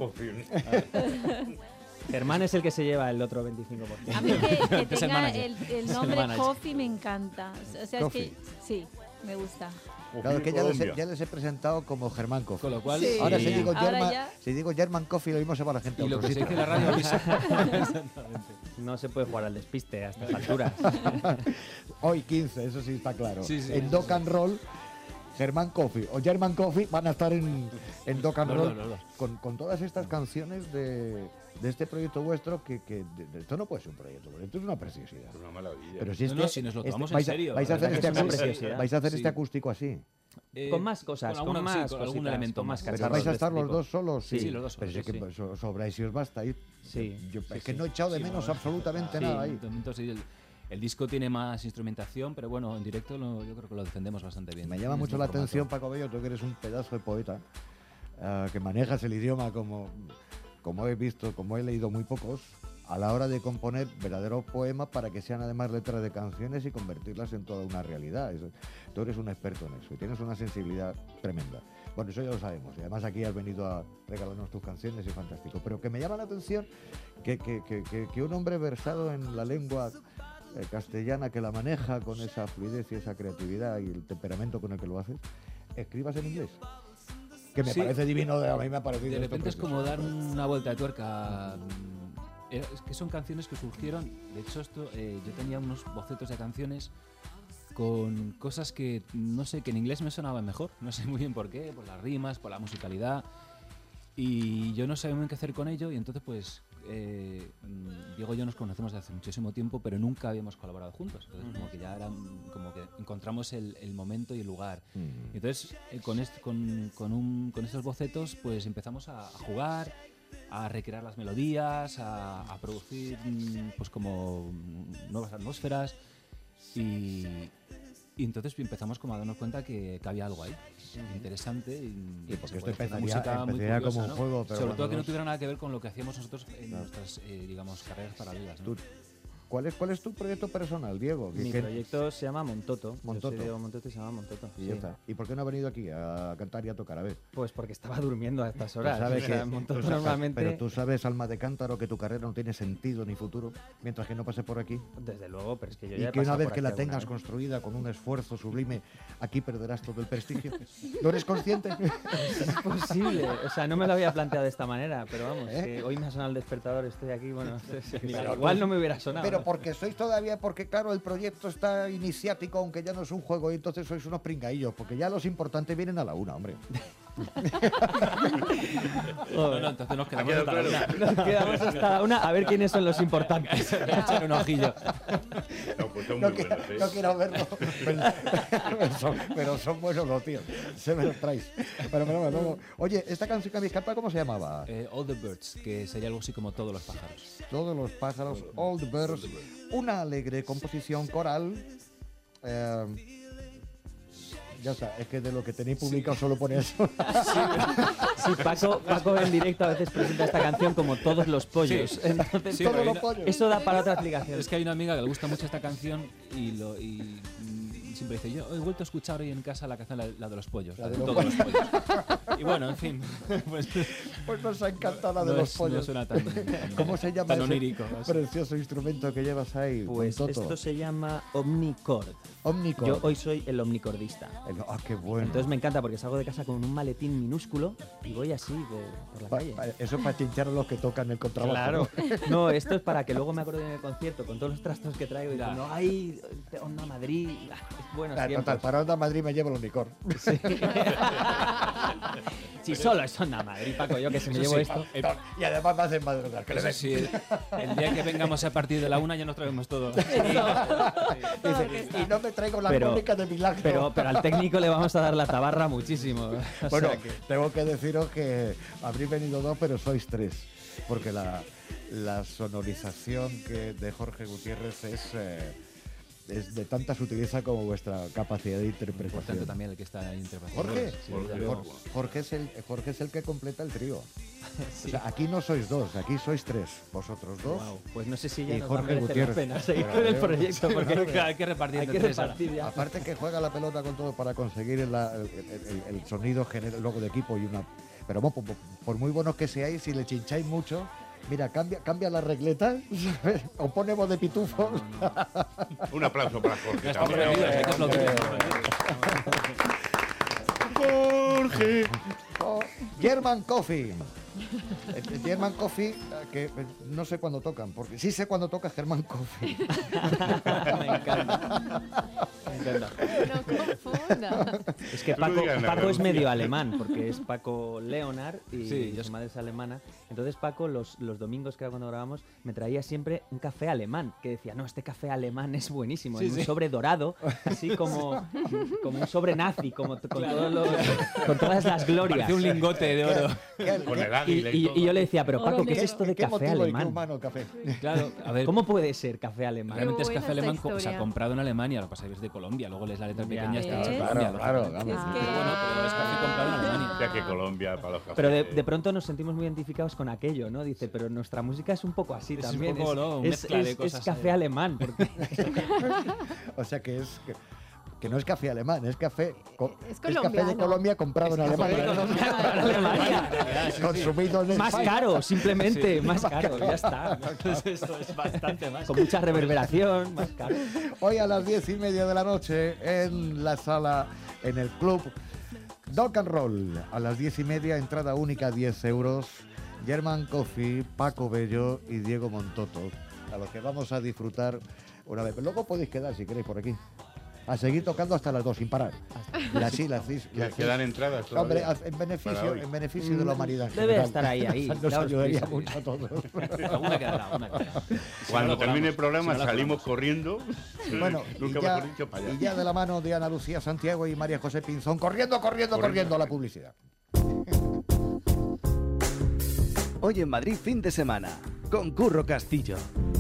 Speaker 9: rara.
Speaker 7: Coffee?
Speaker 10: Germán es el que se lleva el otro veinticinco por ciento.
Speaker 6: A mí que, que
Speaker 9: Es el
Speaker 6: tenga
Speaker 9: manager.
Speaker 6: el, el
Speaker 9: Es el
Speaker 6: nombre
Speaker 9: manager.
Speaker 6: Coffee me encanta. O sea, es
Speaker 2: Coffee.
Speaker 6: que sí, me gusta.
Speaker 2: Claro, es que ya les, he,
Speaker 7: Colombia.
Speaker 2: ya les he presentado como Germán Coffey.
Speaker 9: Con lo cual,
Speaker 6: Sí.
Speaker 2: Ahora
Speaker 9: eh,
Speaker 2: si digo,
Speaker 6: Ahora
Speaker 2: German,
Speaker 6: ya-
Speaker 2: si digo German Coffee, lo mismo se va la gente a
Speaker 9: y lo
Speaker 2: otro
Speaker 9: que se
Speaker 2: sitio.
Speaker 9: dice en la radio avisa.
Speaker 10: No se puede jugar al despiste a estas alturas.
Speaker 2: Hoy quince, eso sí está claro.
Speaker 9: Sí, sí,
Speaker 2: en
Speaker 9: sí,
Speaker 2: Dock
Speaker 9: sí.
Speaker 2: and Roll, Germán Coffey o German Coffee van a estar en, en Dock and
Speaker 9: Los
Speaker 2: Roll
Speaker 9: dos, los dos.
Speaker 2: con, con todas estas canciones de, de este proyecto vuestro que, que de- de- esto no puede ser un proyecto, esto es una preciosidad.
Speaker 7: Es una maravilla.
Speaker 2: Pero si
Speaker 9: No,
Speaker 2: este,
Speaker 9: no, si nos lo
Speaker 2: este-
Speaker 9: tomamos en
Speaker 2: vais, a-
Speaker 9: serio,
Speaker 2: vais a
Speaker 9: la
Speaker 2: hacer
Speaker 10: verdad
Speaker 2: este
Speaker 10: que es una
Speaker 2: acústico,
Speaker 10: preciosidad.
Speaker 2: vais a hacer
Speaker 9: Sí.
Speaker 2: este acústico así.
Speaker 9: Eh,
Speaker 10: Con más cosas,
Speaker 9: con
Speaker 10: con,
Speaker 9: alguna- sí,
Speaker 10: más
Speaker 9: con algún
Speaker 10: cositas,
Speaker 9: elemento
Speaker 10: con más
Speaker 9: más.
Speaker 2: Pero
Speaker 10: cacharros
Speaker 2: vais a
Speaker 10: de
Speaker 2: estar
Speaker 10: este
Speaker 2: los
Speaker 10: tipo.
Speaker 2: dos solos.
Speaker 9: Sí, sí, los dos
Speaker 2: Pero
Speaker 9: solos,
Speaker 2: si
Speaker 9: sí,
Speaker 2: es que
Speaker 9: sí.
Speaker 2: so- sobráis y os basta ahí.
Speaker 10: Sí.
Speaker 2: Yo,
Speaker 10: Sí,
Speaker 2: es que
Speaker 10: sí.
Speaker 2: no he echado de
Speaker 9: Sí,
Speaker 2: menos
Speaker 9: bueno,
Speaker 2: absolutamente
Speaker 9: sí,
Speaker 2: nada ahí.
Speaker 9: de momento sí, el, el disco tiene más instrumentación, pero bueno, en directo lo- yo creo que lo defendemos bastante bien.
Speaker 2: Me llama
Speaker 9: en
Speaker 2: mucho
Speaker 9: este
Speaker 2: la
Speaker 9: formato.
Speaker 2: atención, Paco Bello, tú que eres un pedazo de poeta, ah, que manejas el idioma como, como he visto, como he leído muy pocos, a la hora de componer verdaderos poemas para que sean además letras de canciones y convertirlas en toda una realidad. Eso- tú eres un experto en eso y tienes una sensibilidad tremenda. Bueno, eso ya lo sabemos. Y además aquí has venido a regalarnos tus canciones y fantástico. Pero que me llama la atención que, que- que- que- que un hombre versado en la lengua eh, castellana, que la maneja con esa fluidez y esa creatividad y el temperamento con el que lo haces, escribas en inglés. Que me
Speaker 9: Sí.
Speaker 2: parece divino, a mí me ha parecido
Speaker 9: De
Speaker 2: esto
Speaker 9: repente es
Speaker 2: precioso.
Speaker 9: como dar una vuelta de tuerca. mm, era- Es que son canciones que surgieron. De hecho, esto, eh, yo tenía unos bocetos de canciones con cosas que no sé, que en inglés me sonaban mejor. No sé muy bien por qué, por las rimas, por la musicalidad. Y yo no sabía muy bien qué hacer con ello. Y entonces, pues, eh, mm, Diego y yo nos conocemos desde hace muchísimo tiempo, pero nunca habíamos colaborado juntos. Entonces, como que ya era, mm, como que encontramos el, el momento y el lugar.
Speaker 2: Mm.
Speaker 9: Y entonces, eh, con, est- con, con, un- con estos bocetos, pues empezamos a, a jugar, a recrear las melodías, a, a producir mm, pues como mm, nuevas atmósferas. Y, y entonces empezamos como a darnos cuenta que, que había algo ahí, interesante. Y,
Speaker 2: Sí, porque
Speaker 9: se
Speaker 2: esto
Speaker 9: puede hacer una
Speaker 2: empezaría-
Speaker 9: música muy
Speaker 2: empezaría como
Speaker 9: curiosa,
Speaker 2: un
Speaker 9: ¿no?
Speaker 2: juego, pero
Speaker 9: sobre
Speaker 2: cuando
Speaker 9: todo que no
Speaker 2: dos-
Speaker 9: tuviera nada que ver con lo que hacíamos nosotros en
Speaker 2: Claro.
Speaker 9: nuestras, eh, digamos, carreras paralelas. ¿no?
Speaker 2: Tú- ¿Cuál es, ¿Cuál es tu proyecto personal, Diego?
Speaker 10: Mi
Speaker 2: ¿Qué-
Speaker 10: proyecto se llama Montoto.
Speaker 2: Montoto.
Speaker 10: Yo soy Diego Montoto y se llama Montoto.
Speaker 2: Y
Speaker 10: sí.
Speaker 2: ya está. ¿Y por qué no ha venido aquí a cantar y a tocar? A ver.
Speaker 10: Pues porque estaba durmiendo a estas
Speaker 2: Tú
Speaker 10: horas.
Speaker 2: sabes
Speaker 10: o sea,
Speaker 2: que-
Speaker 10: Montoto
Speaker 2: tú sabes-
Speaker 10: normalmente...
Speaker 2: Pero tú sabes, alma de cántaro, que tu carrera no tiene sentido ni futuro mientras que no pase por aquí.
Speaker 10: Desde luego, pero es que yo
Speaker 2: Y
Speaker 10: ya he
Speaker 2: que una
Speaker 10: pasado
Speaker 2: vez
Speaker 10: por
Speaker 2: que
Speaker 10: aquí
Speaker 2: la
Speaker 10: alguna
Speaker 2: tengas
Speaker 10: vez.
Speaker 2: construida con un esfuerzo sublime, aquí perderás todo el prestigio. ¿No eres consciente?
Speaker 10: Es posible. O sea, no me lo había planteado de esta manera, pero vamos,
Speaker 2: ¿Eh?
Speaker 10: que hoy me ha sonado el despertador, estoy aquí, bueno, mira,
Speaker 2: Pero
Speaker 10: igual
Speaker 2: tú-
Speaker 10: no me hubiera sonado.
Speaker 2: Pero porque sois todavía, porque claro, el proyecto está iniciático, aunque ya no es un juego, y entonces sois unos pringaillos, porque ya los importantes vienen a la una, hombre.
Speaker 9: No, no, entonces nos quedamos
Speaker 7: quedado
Speaker 9: hasta la
Speaker 7: claro.
Speaker 9: una.
Speaker 10: Nos quedamos hasta la una a ver quiénes son los importantes.
Speaker 9: Echar un ojillo.
Speaker 7: No, pues son
Speaker 2: No,
Speaker 7: muy
Speaker 2: quiero,
Speaker 7: buenos, ¿eh?
Speaker 2: no quiero verlo, pero, pero son, pero son buenos los tíos. Se me los traes. Pero, pero, pero, pero, oye, esta canción que habéis cantado, ¿cómo se llamaba?
Speaker 9: Eh, All the Birds, que sería algo así como todos los pájaros.
Speaker 2: Todos los pájaros, All the Birds. Una alegre composición coral. Eh, ya está, es que de lo que tenéis publicado solo pone eso.
Speaker 10: Sí, Paco, Paco en directo a veces presenta esta canción como todos los pollos.
Speaker 9: Sí.
Speaker 10: Entonces,
Speaker 9: Sí,
Speaker 2: Todos
Speaker 9: pero
Speaker 2: los
Speaker 9: hay una-
Speaker 2: pollos.
Speaker 10: eso da para otra explicación.
Speaker 9: Es que hay una amiga que le gusta mucho esta canción y, lo, y mm, siempre dice, yo he vuelto a escuchar hoy en casa la canción, la, la de los pollos, la,
Speaker 2: La
Speaker 9: de,
Speaker 2: de los
Speaker 9: todos los pollos. Y bueno, en fin, pues
Speaker 2: Pues nos ha encantado la de
Speaker 9: no,
Speaker 2: los
Speaker 9: es-
Speaker 2: pollos.
Speaker 9: no suena tan, tan-
Speaker 2: ¿Cómo se llama
Speaker 9: tan
Speaker 2: ese
Speaker 9: onírico. así.
Speaker 2: precioso instrumento que llevas ahí?
Speaker 10: Pues
Speaker 2: Montoto?
Speaker 10: esto se llama Omnicord.
Speaker 2: Omnicord.
Speaker 10: Yo hoy soy el omnicordista.
Speaker 2: El- Ah, qué bueno.
Speaker 10: Entonces me encanta porque salgo de casa con un maletín minúsculo y voy así de- por la
Speaker 2: Pa-
Speaker 10: calle.
Speaker 2: pa- eso es para chinchar a los que tocan el contrabajo.
Speaker 10: Claro.
Speaker 2: ¿no?
Speaker 10: No, esto es para que luego me acuerde en el concierto con todos los trastos que traigo y
Speaker 9: Ya.
Speaker 10: digo, no, ay, Onda Madrid. Bueno,
Speaker 2: Ah, total, para Onda Madrid me llevo el Omnicord.
Speaker 10: Si solo es Onda Madrid, Paco, yo que se me
Speaker 9: Eso
Speaker 10: llevo
Speaker 9: sí,
Speaker 10: esto.
Speaker 9: eh,
Speaker 2: Y además me hacen madrugar. que le
Speaker 9: Eso
Speaker 2: den.
Speaker 9: sí, el día que vengamos a partir de la una ya nos traemos todo.
Speaker 2: Dice, y no me traigo la
Speaker 10: Pero-
Speaker 2: crónica de milagro.
Speaker 10: Pero, pero al técnico le vamos a dar la tabarra muchísimo. O
Speaker 2: Bueno,
Speaker 10: sea que-
Speaker 2: tengo que deciros que habréis venido dos, pero sois tres. Porque la, la sonorización que de Jorge Gutiérrez es, eh, es de tanta sutileza como vuestra capacidad de
Speaker 9: Importante
Speaker 2: interpretación.
Speaker 9: también el que está ahí interpretando.
Speaker 2: Jorge,
Speaker 9: Sí,
Speaker 7: Jorge.
Speaker 9: desde luego.
Speaker 2: Jor- Jorge, es el, Jorge es el que completa el trío. O sea, aquí no sois dos, aquí sois tres. Vosotros dos.
Speaker 10: Guau, pues no sé si ya
Speaker 2: Y
Speaker 10: nos
Speaker 2: Jorge
Speaker 10: va a merecer
Speaker 2: Gutiérrez.
Speaker 10: la pena seguir
Speaker 2: Pero,
Speaker 10: con el
Speaker 2: eh,
Speaker 10: proyecto porque
Speaker 9: Hay que, hay que repartir
Speaker 10: hay
Speaker 9: entre
Speaker 10: que
Speaker 9: tres.
Speaker 10: repartir ya.
Speaker 2: Aparte que juega la pelota con todo para conseguir la- el, el- el- el sonido genera luego de equipo y una. Pero vamos, por, por muy buenos que seáis, si le chincháis mucho, mira, cambia, cambia la regleta, ¿sabes? O ponemos de pitufos.
Speaker 7: Un aplauso para Jorge.
Speaker 9: Ya está
Speaker 7: también.
Speaker 9: aplaudido, hay que aplaudir.
Speaker 7: Jorge.
Speaker 2: Oh, German Coffee. Eh, German Coffee, eh, que eh, no sé cuándo tocan, porque sí sé cuándo toca German Coffee.
Speaker 10: Me encanta. Me encanta.
Speaker 5: No confunda.
Speaker 10: Es que
Speaker 7: Tú no
Speaker 10: Paco,
Speaker 7: digas nada,
Speaker 10: Paco es
Speaker 7: Lucía.
Speaker 10: medio alemán, porque es Paco Leonard y
Speaker 9: Sí, yo
Speaker 10: su
Speaker 9: sé.
Speaker 10: madre es alemana. Entonces Paco los, los domingos, que era cuando grabamos, me traía siempre un café alemán, que decía, no, este café alemán es buenísimo,
Speaker 9: Sí,
Speaker 10: en un
Speaker 9: sí.
Speaker 10: sobre dorado, así como, como un sobre nazi, como t- con, todos los- con todas las glorias.
Speaker 9: Parece un lingote de oro.
Speaker 2: ¿Qué-
Speaker 7: Con
Speaker 2: qué-
Speaker 7: el
Speaker 10: Y,
Speaker 7: águila y,
Speaker 10: y-
Speaker 7: todo.
Speaker 10: y yo le decía, pero
Speaker 6: Oro
Speaker 10: Paco, ¿qué es
Speaker 6: negro.
Speaker 10: esto de
Speaker 2: ¿Qué
Speaker 10: café
Speaker 2: motivo y qué
Speaker 10: alemán?
Speaker 2: humano el café?
Speaker 9: Claro, a ver.
Speaker 10: ¿Cómo puede ser café alemán?
Speaker 9: Realmente es
Speaker 5: buena
Speaker 9: café
Speaker 5: esta
Speaker 9: alemán, co- o sea,
Speaker 5: historia.
Speaker 9: comprado en Alemania, lo que pasa es que es de Colombia, luego lees la letra
Speaker 10: Ya.
Speaker 9: pequeña, está hecho en
Speaker 5: ¿Ves?
Speaker 9: Colombia.
Speaker 2: Claro,
Speaker 9: lógicamente.
Speaker 2: claro,
Speaker 5: Es
Speaker 9: Pero
Speaker 5: que-
Speaker 9: bueno, pero es café comprado en Alemania.
Speaker 7: O sea que Colombia para los cafés.
Speaker 10: Pero de, de pronto nos sentimos muy identificados con aquello, ¿no? Dice, pero nuestra música es un poco así
Speaker 9: Es un
Speaker 10: también.
Speaker 9: poco, ¿no?
Speaker 10: es,
Speaker 9: Mezcla de
Speaker 10: es-
Speaker 9: cosas
Speaker 10: es café
Speaker 9: ahí.
Speaker 10: alemán. Porque
Speaker 2: O sea que es que, que no es café alemán, es café co-
Speaker 5: Es
Speaker 2: café de
Speaker 5: colombiano.
Speaker 2: Colombia comprado en Alemania.
Speaker 10: Alemania.
Speaker 2: Consumido en
Speaker 10: Más
Speaker 2: España.
Speaker 10: caro, simplemente, más caro, ya está.
Speaker 9: Eso es bastante más.
Speaker 10: Con mucha reverberación, más caro.
Speaker 2: Hoy a las diez y media de la noche en la sala, en el club Dock and Roll. A las diez y media, entrada única, diez euros. German Coffee, Paco Bello y Diego Montoto, a los que vamos a disfrutar una vez. Luego podéis quedar si queréis por aquí. A seguir tocando hasta las dos, sin parar. Y así la hacéis. la
Speaker 7: Que,
Speaker 2: hacéis.
Speaker 7: que dan entradas
Speaker 2: Hombre,
Speaker 7: todavía.
Speaker 2: en
Speaker 7: Para
Speaker 2: beneficio,
Speaker 7: hoy.
Speaker 2: en beneficio de la humanidad. en
Speaker 10: Debe
Speaker 2: general.
Speaker 10: estar ahí, ahí.
Speaker 2: Nos
Speaker 10: Daos
Speaker 2: ayudaría
Speaker 10: prisa.
Speaker 2: mucho a todos.
Speaker 9: Alguna quedará, alguna quedará. Si no
Speaker 7: Cuando
Speaker 9: la
Speaker 7: termine el
Speaker 9: colamos,
Speaker 7: programa
Speaker 9: si no la
Speaker 7: salimos
Speaker 9: colamos.
Speaker 7: corriendo.
Speaker 2: Bueno,
Speaker 7: Nunca
Speaker 2: y ya,
Speaker 7: mejor dicho, para allá.
Speaker 2: y ya de la mano de Ana Lucía Santiago y María José Pinzón, corriendo, corriendo, corriendo,
Speaker 7: Corriendo.
Speaker 2: a la publicidad.
Speaker 11: Hoy en Madrid fin de semana, con Curro Castillo.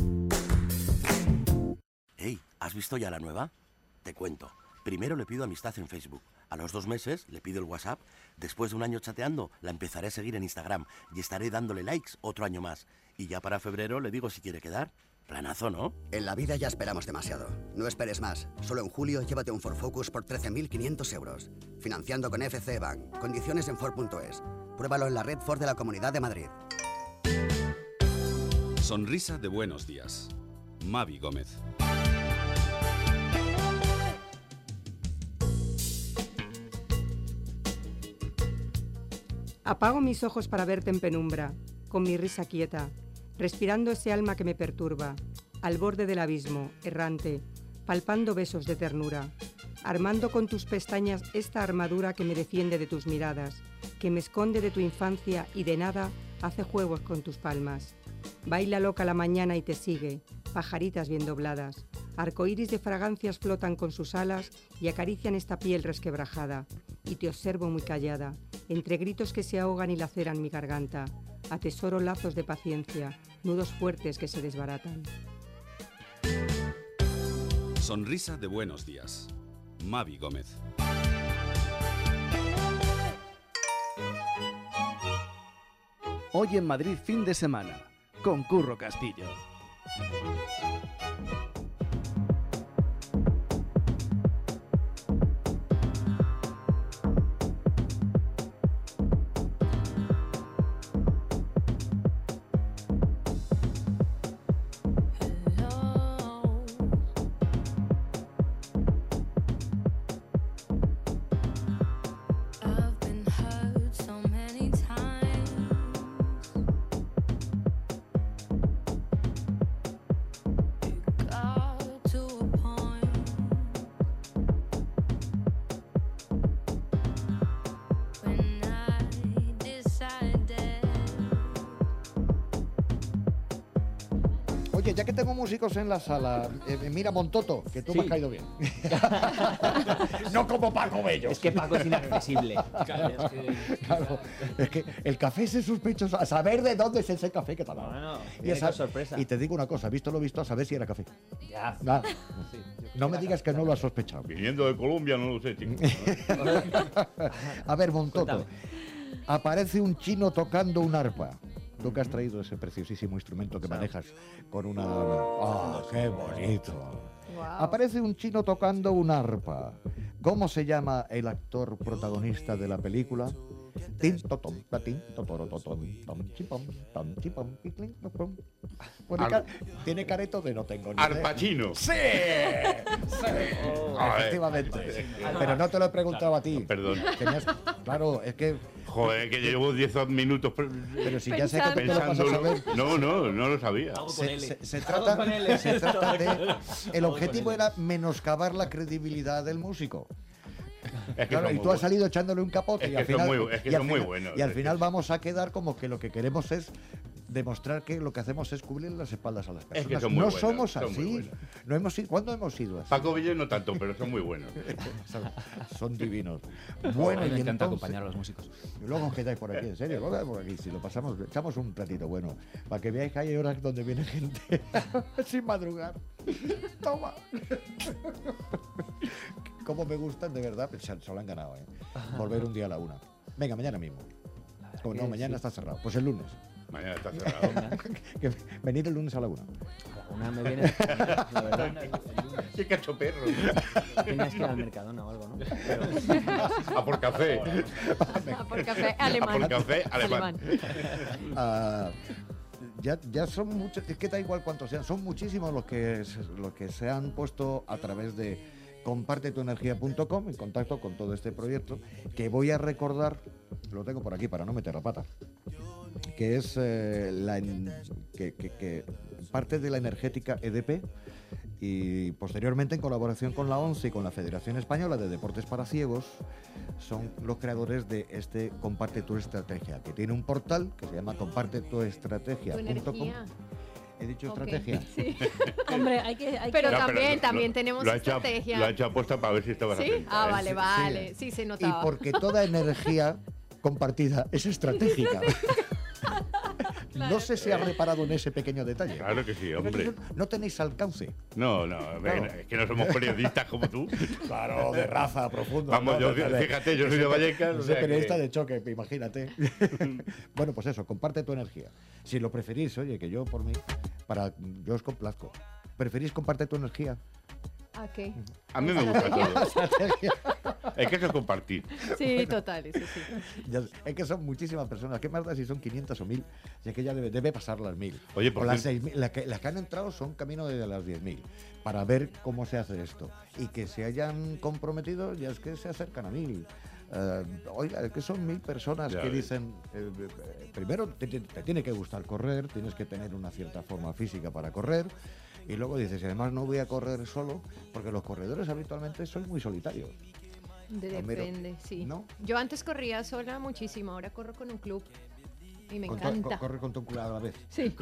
Speaker 12: Hey, ¿has visto ya la nueva? Te cuento. Primero le pido amistad en Facebook. A los dos meses le pido el WhatsApp. Después de un año chateando, la empezaré a seguir en Instagram y estaré dándole likes otro año más. Y ya para febrero le digo si quiere quedar. Planazo, ¿no?
Speaker 13: En la vida ya esperamos demasiado. No esperes más. Solo en julio llévate un Ford Focus por trece mil quinientos euros. Financiando con F C Bank. Condiciones en Ford punto es. Pruébalo en la red Ford de la Comunidad de Madrid.
Speaker 14: Sonrisa de buenos días. Mavi Gómez.
Speaker 15: Apago mis ojos para verte en penumbra, con mi risa quieta, respirando ese alma que me perturba, al borde del abismo, errante, palpando besos de ternura, armando con tus pestañas esta armadura que me defiende de tus miradas, que me esconde de tu infancia y de nada hace juegos con tus palmas. Baila loca la mañana y te sigue, pajaritas bien dobladas, arcoíris de fragancias flotan con sus alas y acarician esta piel resquebrajada, y te observo muy callada, entre gritos que se ahogan y laceran mi garganta, atesoro lazos de paciencia, nudos fuertes que se desbaratan.
Speaker 14: Sonrisa de buenos días. Mavi Gómez.
Speaker 11: Hoy en Madrid fin de semana, con Curro Castillo.
Speaker 2: Oye, ya que tengo músicos en la sala, eh, mira Montoto, que tú
Speaker 10: Sí.
Speaker 2: me has caído bien. No como Paco Bello.
Speaker 10: Es que Paco es inaccesible.
Speaker 2: Claro, es que, claro, es que el café es sospechoso, a saber de dónde es ese café que te ha dado.
Speaker 10: Bueno,
Speaker 2: y,
Speaker 10: viene
Speaker 2: esa-
Speaker 10: con sorpresa.
Speaker 2: y te digo una cosa, visto lo visto, a saber si era café.
Speaker 10: Ya.
Speaker 2: Ah, no me digas que no lo has sospechado.
Speaker 7: Viniendo de Colombia, no lo sé, chico.
Speaker 2: A ver, Montoto, aparece un chino tocando un arpa. Tú que has traído ese preciosísimo instrumento que manejas con una... ¡Ah, qué bonito! Aparece un chino tocando un arpa. ¿Cómo se llama el actor protagonista de la película? Tin, totom, tatín, totorototom, tom, chipom, tom, chipom, piclin, topom. Pone
Speaker 7: Ar-
Speaker 2: ca- Tiene careto de no tengo ni idea.
Speaker 7: Arpachino.
Speaker 2: ¡Sí! ¡Sí!
Speaker 7: A ver.
Speaker 2: Efectivamente. Pero no te lo he preguntado a ti.
Speaker 7: Perdón.
Speaker 2: Tenías- Claro, es que...
Speaker 7: Joder, que llevo diez minutos pre-
Speaker 2: Pero si ya sé que te lo vas a
Speaker 7: pensándolo.
Speaker 2: saber.
Speaker 7: No, no, no lo sabía.
Speaker 2: Se, se- se trata, se trata de... El objetivo era menoscabar la credibilidad del músico.
Speaker 7: Es que
Speaker 2: Claro,
Speaker 7: son
Speaker 2: y
Speaker 7: muy
Speaker 2: tú has
Speaker 7: buenos.
Speaker 2: salido echándole un capote.
Speaker 7: Es
Speaker 2: y
Speaker 7: que
Speaker 2: al
Speaker 7: son
Speaker 2: final,
Speaker 7: muy- es que
Speaker 2: y al
Speaker 7: son muy
Speaker 2: final-
Speaker 7: buenos.
Speaker 2: Y al final vamos a quedar como que lo que queremos es demostrar que lo que hacemos es cubrir las espaldas a las personas.
Speaker 7: que son muy
Speaker 2: no
Speaker 7: buenos,
Speaker 2: somos
Speaker 7: son muy
Speaker 2: así.
Speaker 7: buenos.
Speaker 2: No hemos sido, ¿cuándo hemos sido así?
Speaker 7: Paco Villén no tanto, pero son muy buenos.
Speaker 2: son, son divinos. Bueno,
Speaker 9: A mí me
Speaker 2: y
Speaker 9: encanta
Speaker 2: entonces-
Speaker 9: acompañar a los músicos.
Speaker 2: Y luego os quedáis por aquí, en serio, luego por aquí, si lo pasamos, echamos un ratito bueno, para que veáis que hay horas donde viene gente sin madrugar. Toma. Cómo me gustan, de verdad, se, se lo han ganado, ¿eh? Volver un día a la una. Venga, mañana mismo. Como no,
Speaker 10: que
Speaker 2: mañana
Speaker 10: sí.
Speaker 2: está cerrado. Pues el lunes.
Speaker 7: Mañana está cerrado.
Speaker 2: Que venir el lunes a la una.
Speaker 10: Una me viene. La verdad.
Speaker 7: Qué cacho perro.
Speaker 10: Tienes que ir al Mercadona o algo, ¿no?
Speaker 7: A por café.
Speaker 5: A por café alemán.
Speaker 7: A por café alemán.
Speaker 2: Ah, ya, ya son muchos, es que da igual cuántos sean, son muchísimos los que, se- los que se han puesto a través de comparte tu energía punto com en contacto con todo este proyecto, que voy a recordar, lo tengo por aquí para no meter la pata, que es eh, la en- que, que- que parte de la energética E D P y posteriormente en colaboración con la ONCE y con la Federación Española de Deportes para Ciegos son los creadores de este Comparte tu Estrategia, que tiene un portal que se llama comparte tu estrategia punto com.
Speaker 5: energía.
Speaker 2: He dicho
Speaker 5: Ok,
Speaker 2: estrategia.
Speaker 5: sí.
Speaker 6: Hombre, hay que... Hay
Speaker 5: Pero
Speaker 6: que...
Speaker 7: No,
Speaker 5: también,
Speaker 7: lo-
Speaker 5: también
Speaker 7: lo-
Speaker 5: tenemos
Speaker 7: lo ha hecho a-
Speaker 5: estrategia.
Speaker 7: Lo ha hecho apuesta para ver si estabas
Speaker 5: ¿Sí?
Speaker 7: atenta,
Speaker 5: Ah,
Speaker 7: ¿eh?
Speaker 5: vale,
Speaker 2: Sí,
Speaker 5: vale. Sí, se
Speaker 2: Y
Speaker 5: notaba.
Speaker 2: porque toda energía compartida es estratégica. No sé si has reparado en ese pequeño detalle.
Speaker 7: Claro que sí, hombre.
Speaker 2: No, no tenéis alcance.
Speaker 7: No, no,
Speaker 2: Claro.
Speaker 7: es que no somos periodistas como tú.
Speaker 2: Claro, de raza profunda.
Speaker 7: Vamos,
Speaker 2: ¿no?
Speaker 7: yo, fíjate, yo soy de Vallecas.
Speaker 2: No
Speaker 7: o
Speaker 2: soy
Speaker 7: sea
Speaker 2: periodista
Speaker 7: que-
Speaker 2: de choque, imagínate. Bueno, pues eso, comparte tu energía. Si lo preferís, oye, que yo por mí, para, yo os complazco. ¿Preferís comparte tu energía?
Speaker 5: ¿A qué?
Speaker 7: A mí me gusta todo. Es que eso es compartir.
Speaker 5: Sí, total, eso sí.
Speaker 2: Ya sé, es que son muchísimas personas. ¿Qué más da si son quinientas o mil? Si es que ya debe, debe pasar las mil.
Speaker 7: Oye, por
Speaker 2: o las
Speaker 7: cierto-
Speaker 2: seis mil. Las que, las que han entrado son camino de las diez mil. Para ver cómo se hace esto. Y que se hayan comprometido, ya es que se acercan a mil. Eh, oiga, es que son mil personas
Speaker 7: Ya
Speaker 2: que
Speaker 7: ves.
Speaker 2: dicen, eh, eh, primero te, te- te tiene que gustar correr, tienes que tener una cierta forma física para correr, y luego dices, y además no voy a correr solo, porque los corredores habitualmente son muy solitarios.
Speaker 5: De-
Speaker 2: Homero,
Speaker 5: Depende, sí.
Speaker 2: ¿no?
Speaker 5: Yo antes corría sola muchísimo, ahora corro con un club y me
Speaker 2: Con to-
Speaker 5: encanta.
Speaker 2: co- corre con tu culo a la vez.
Speaker 5: Sí.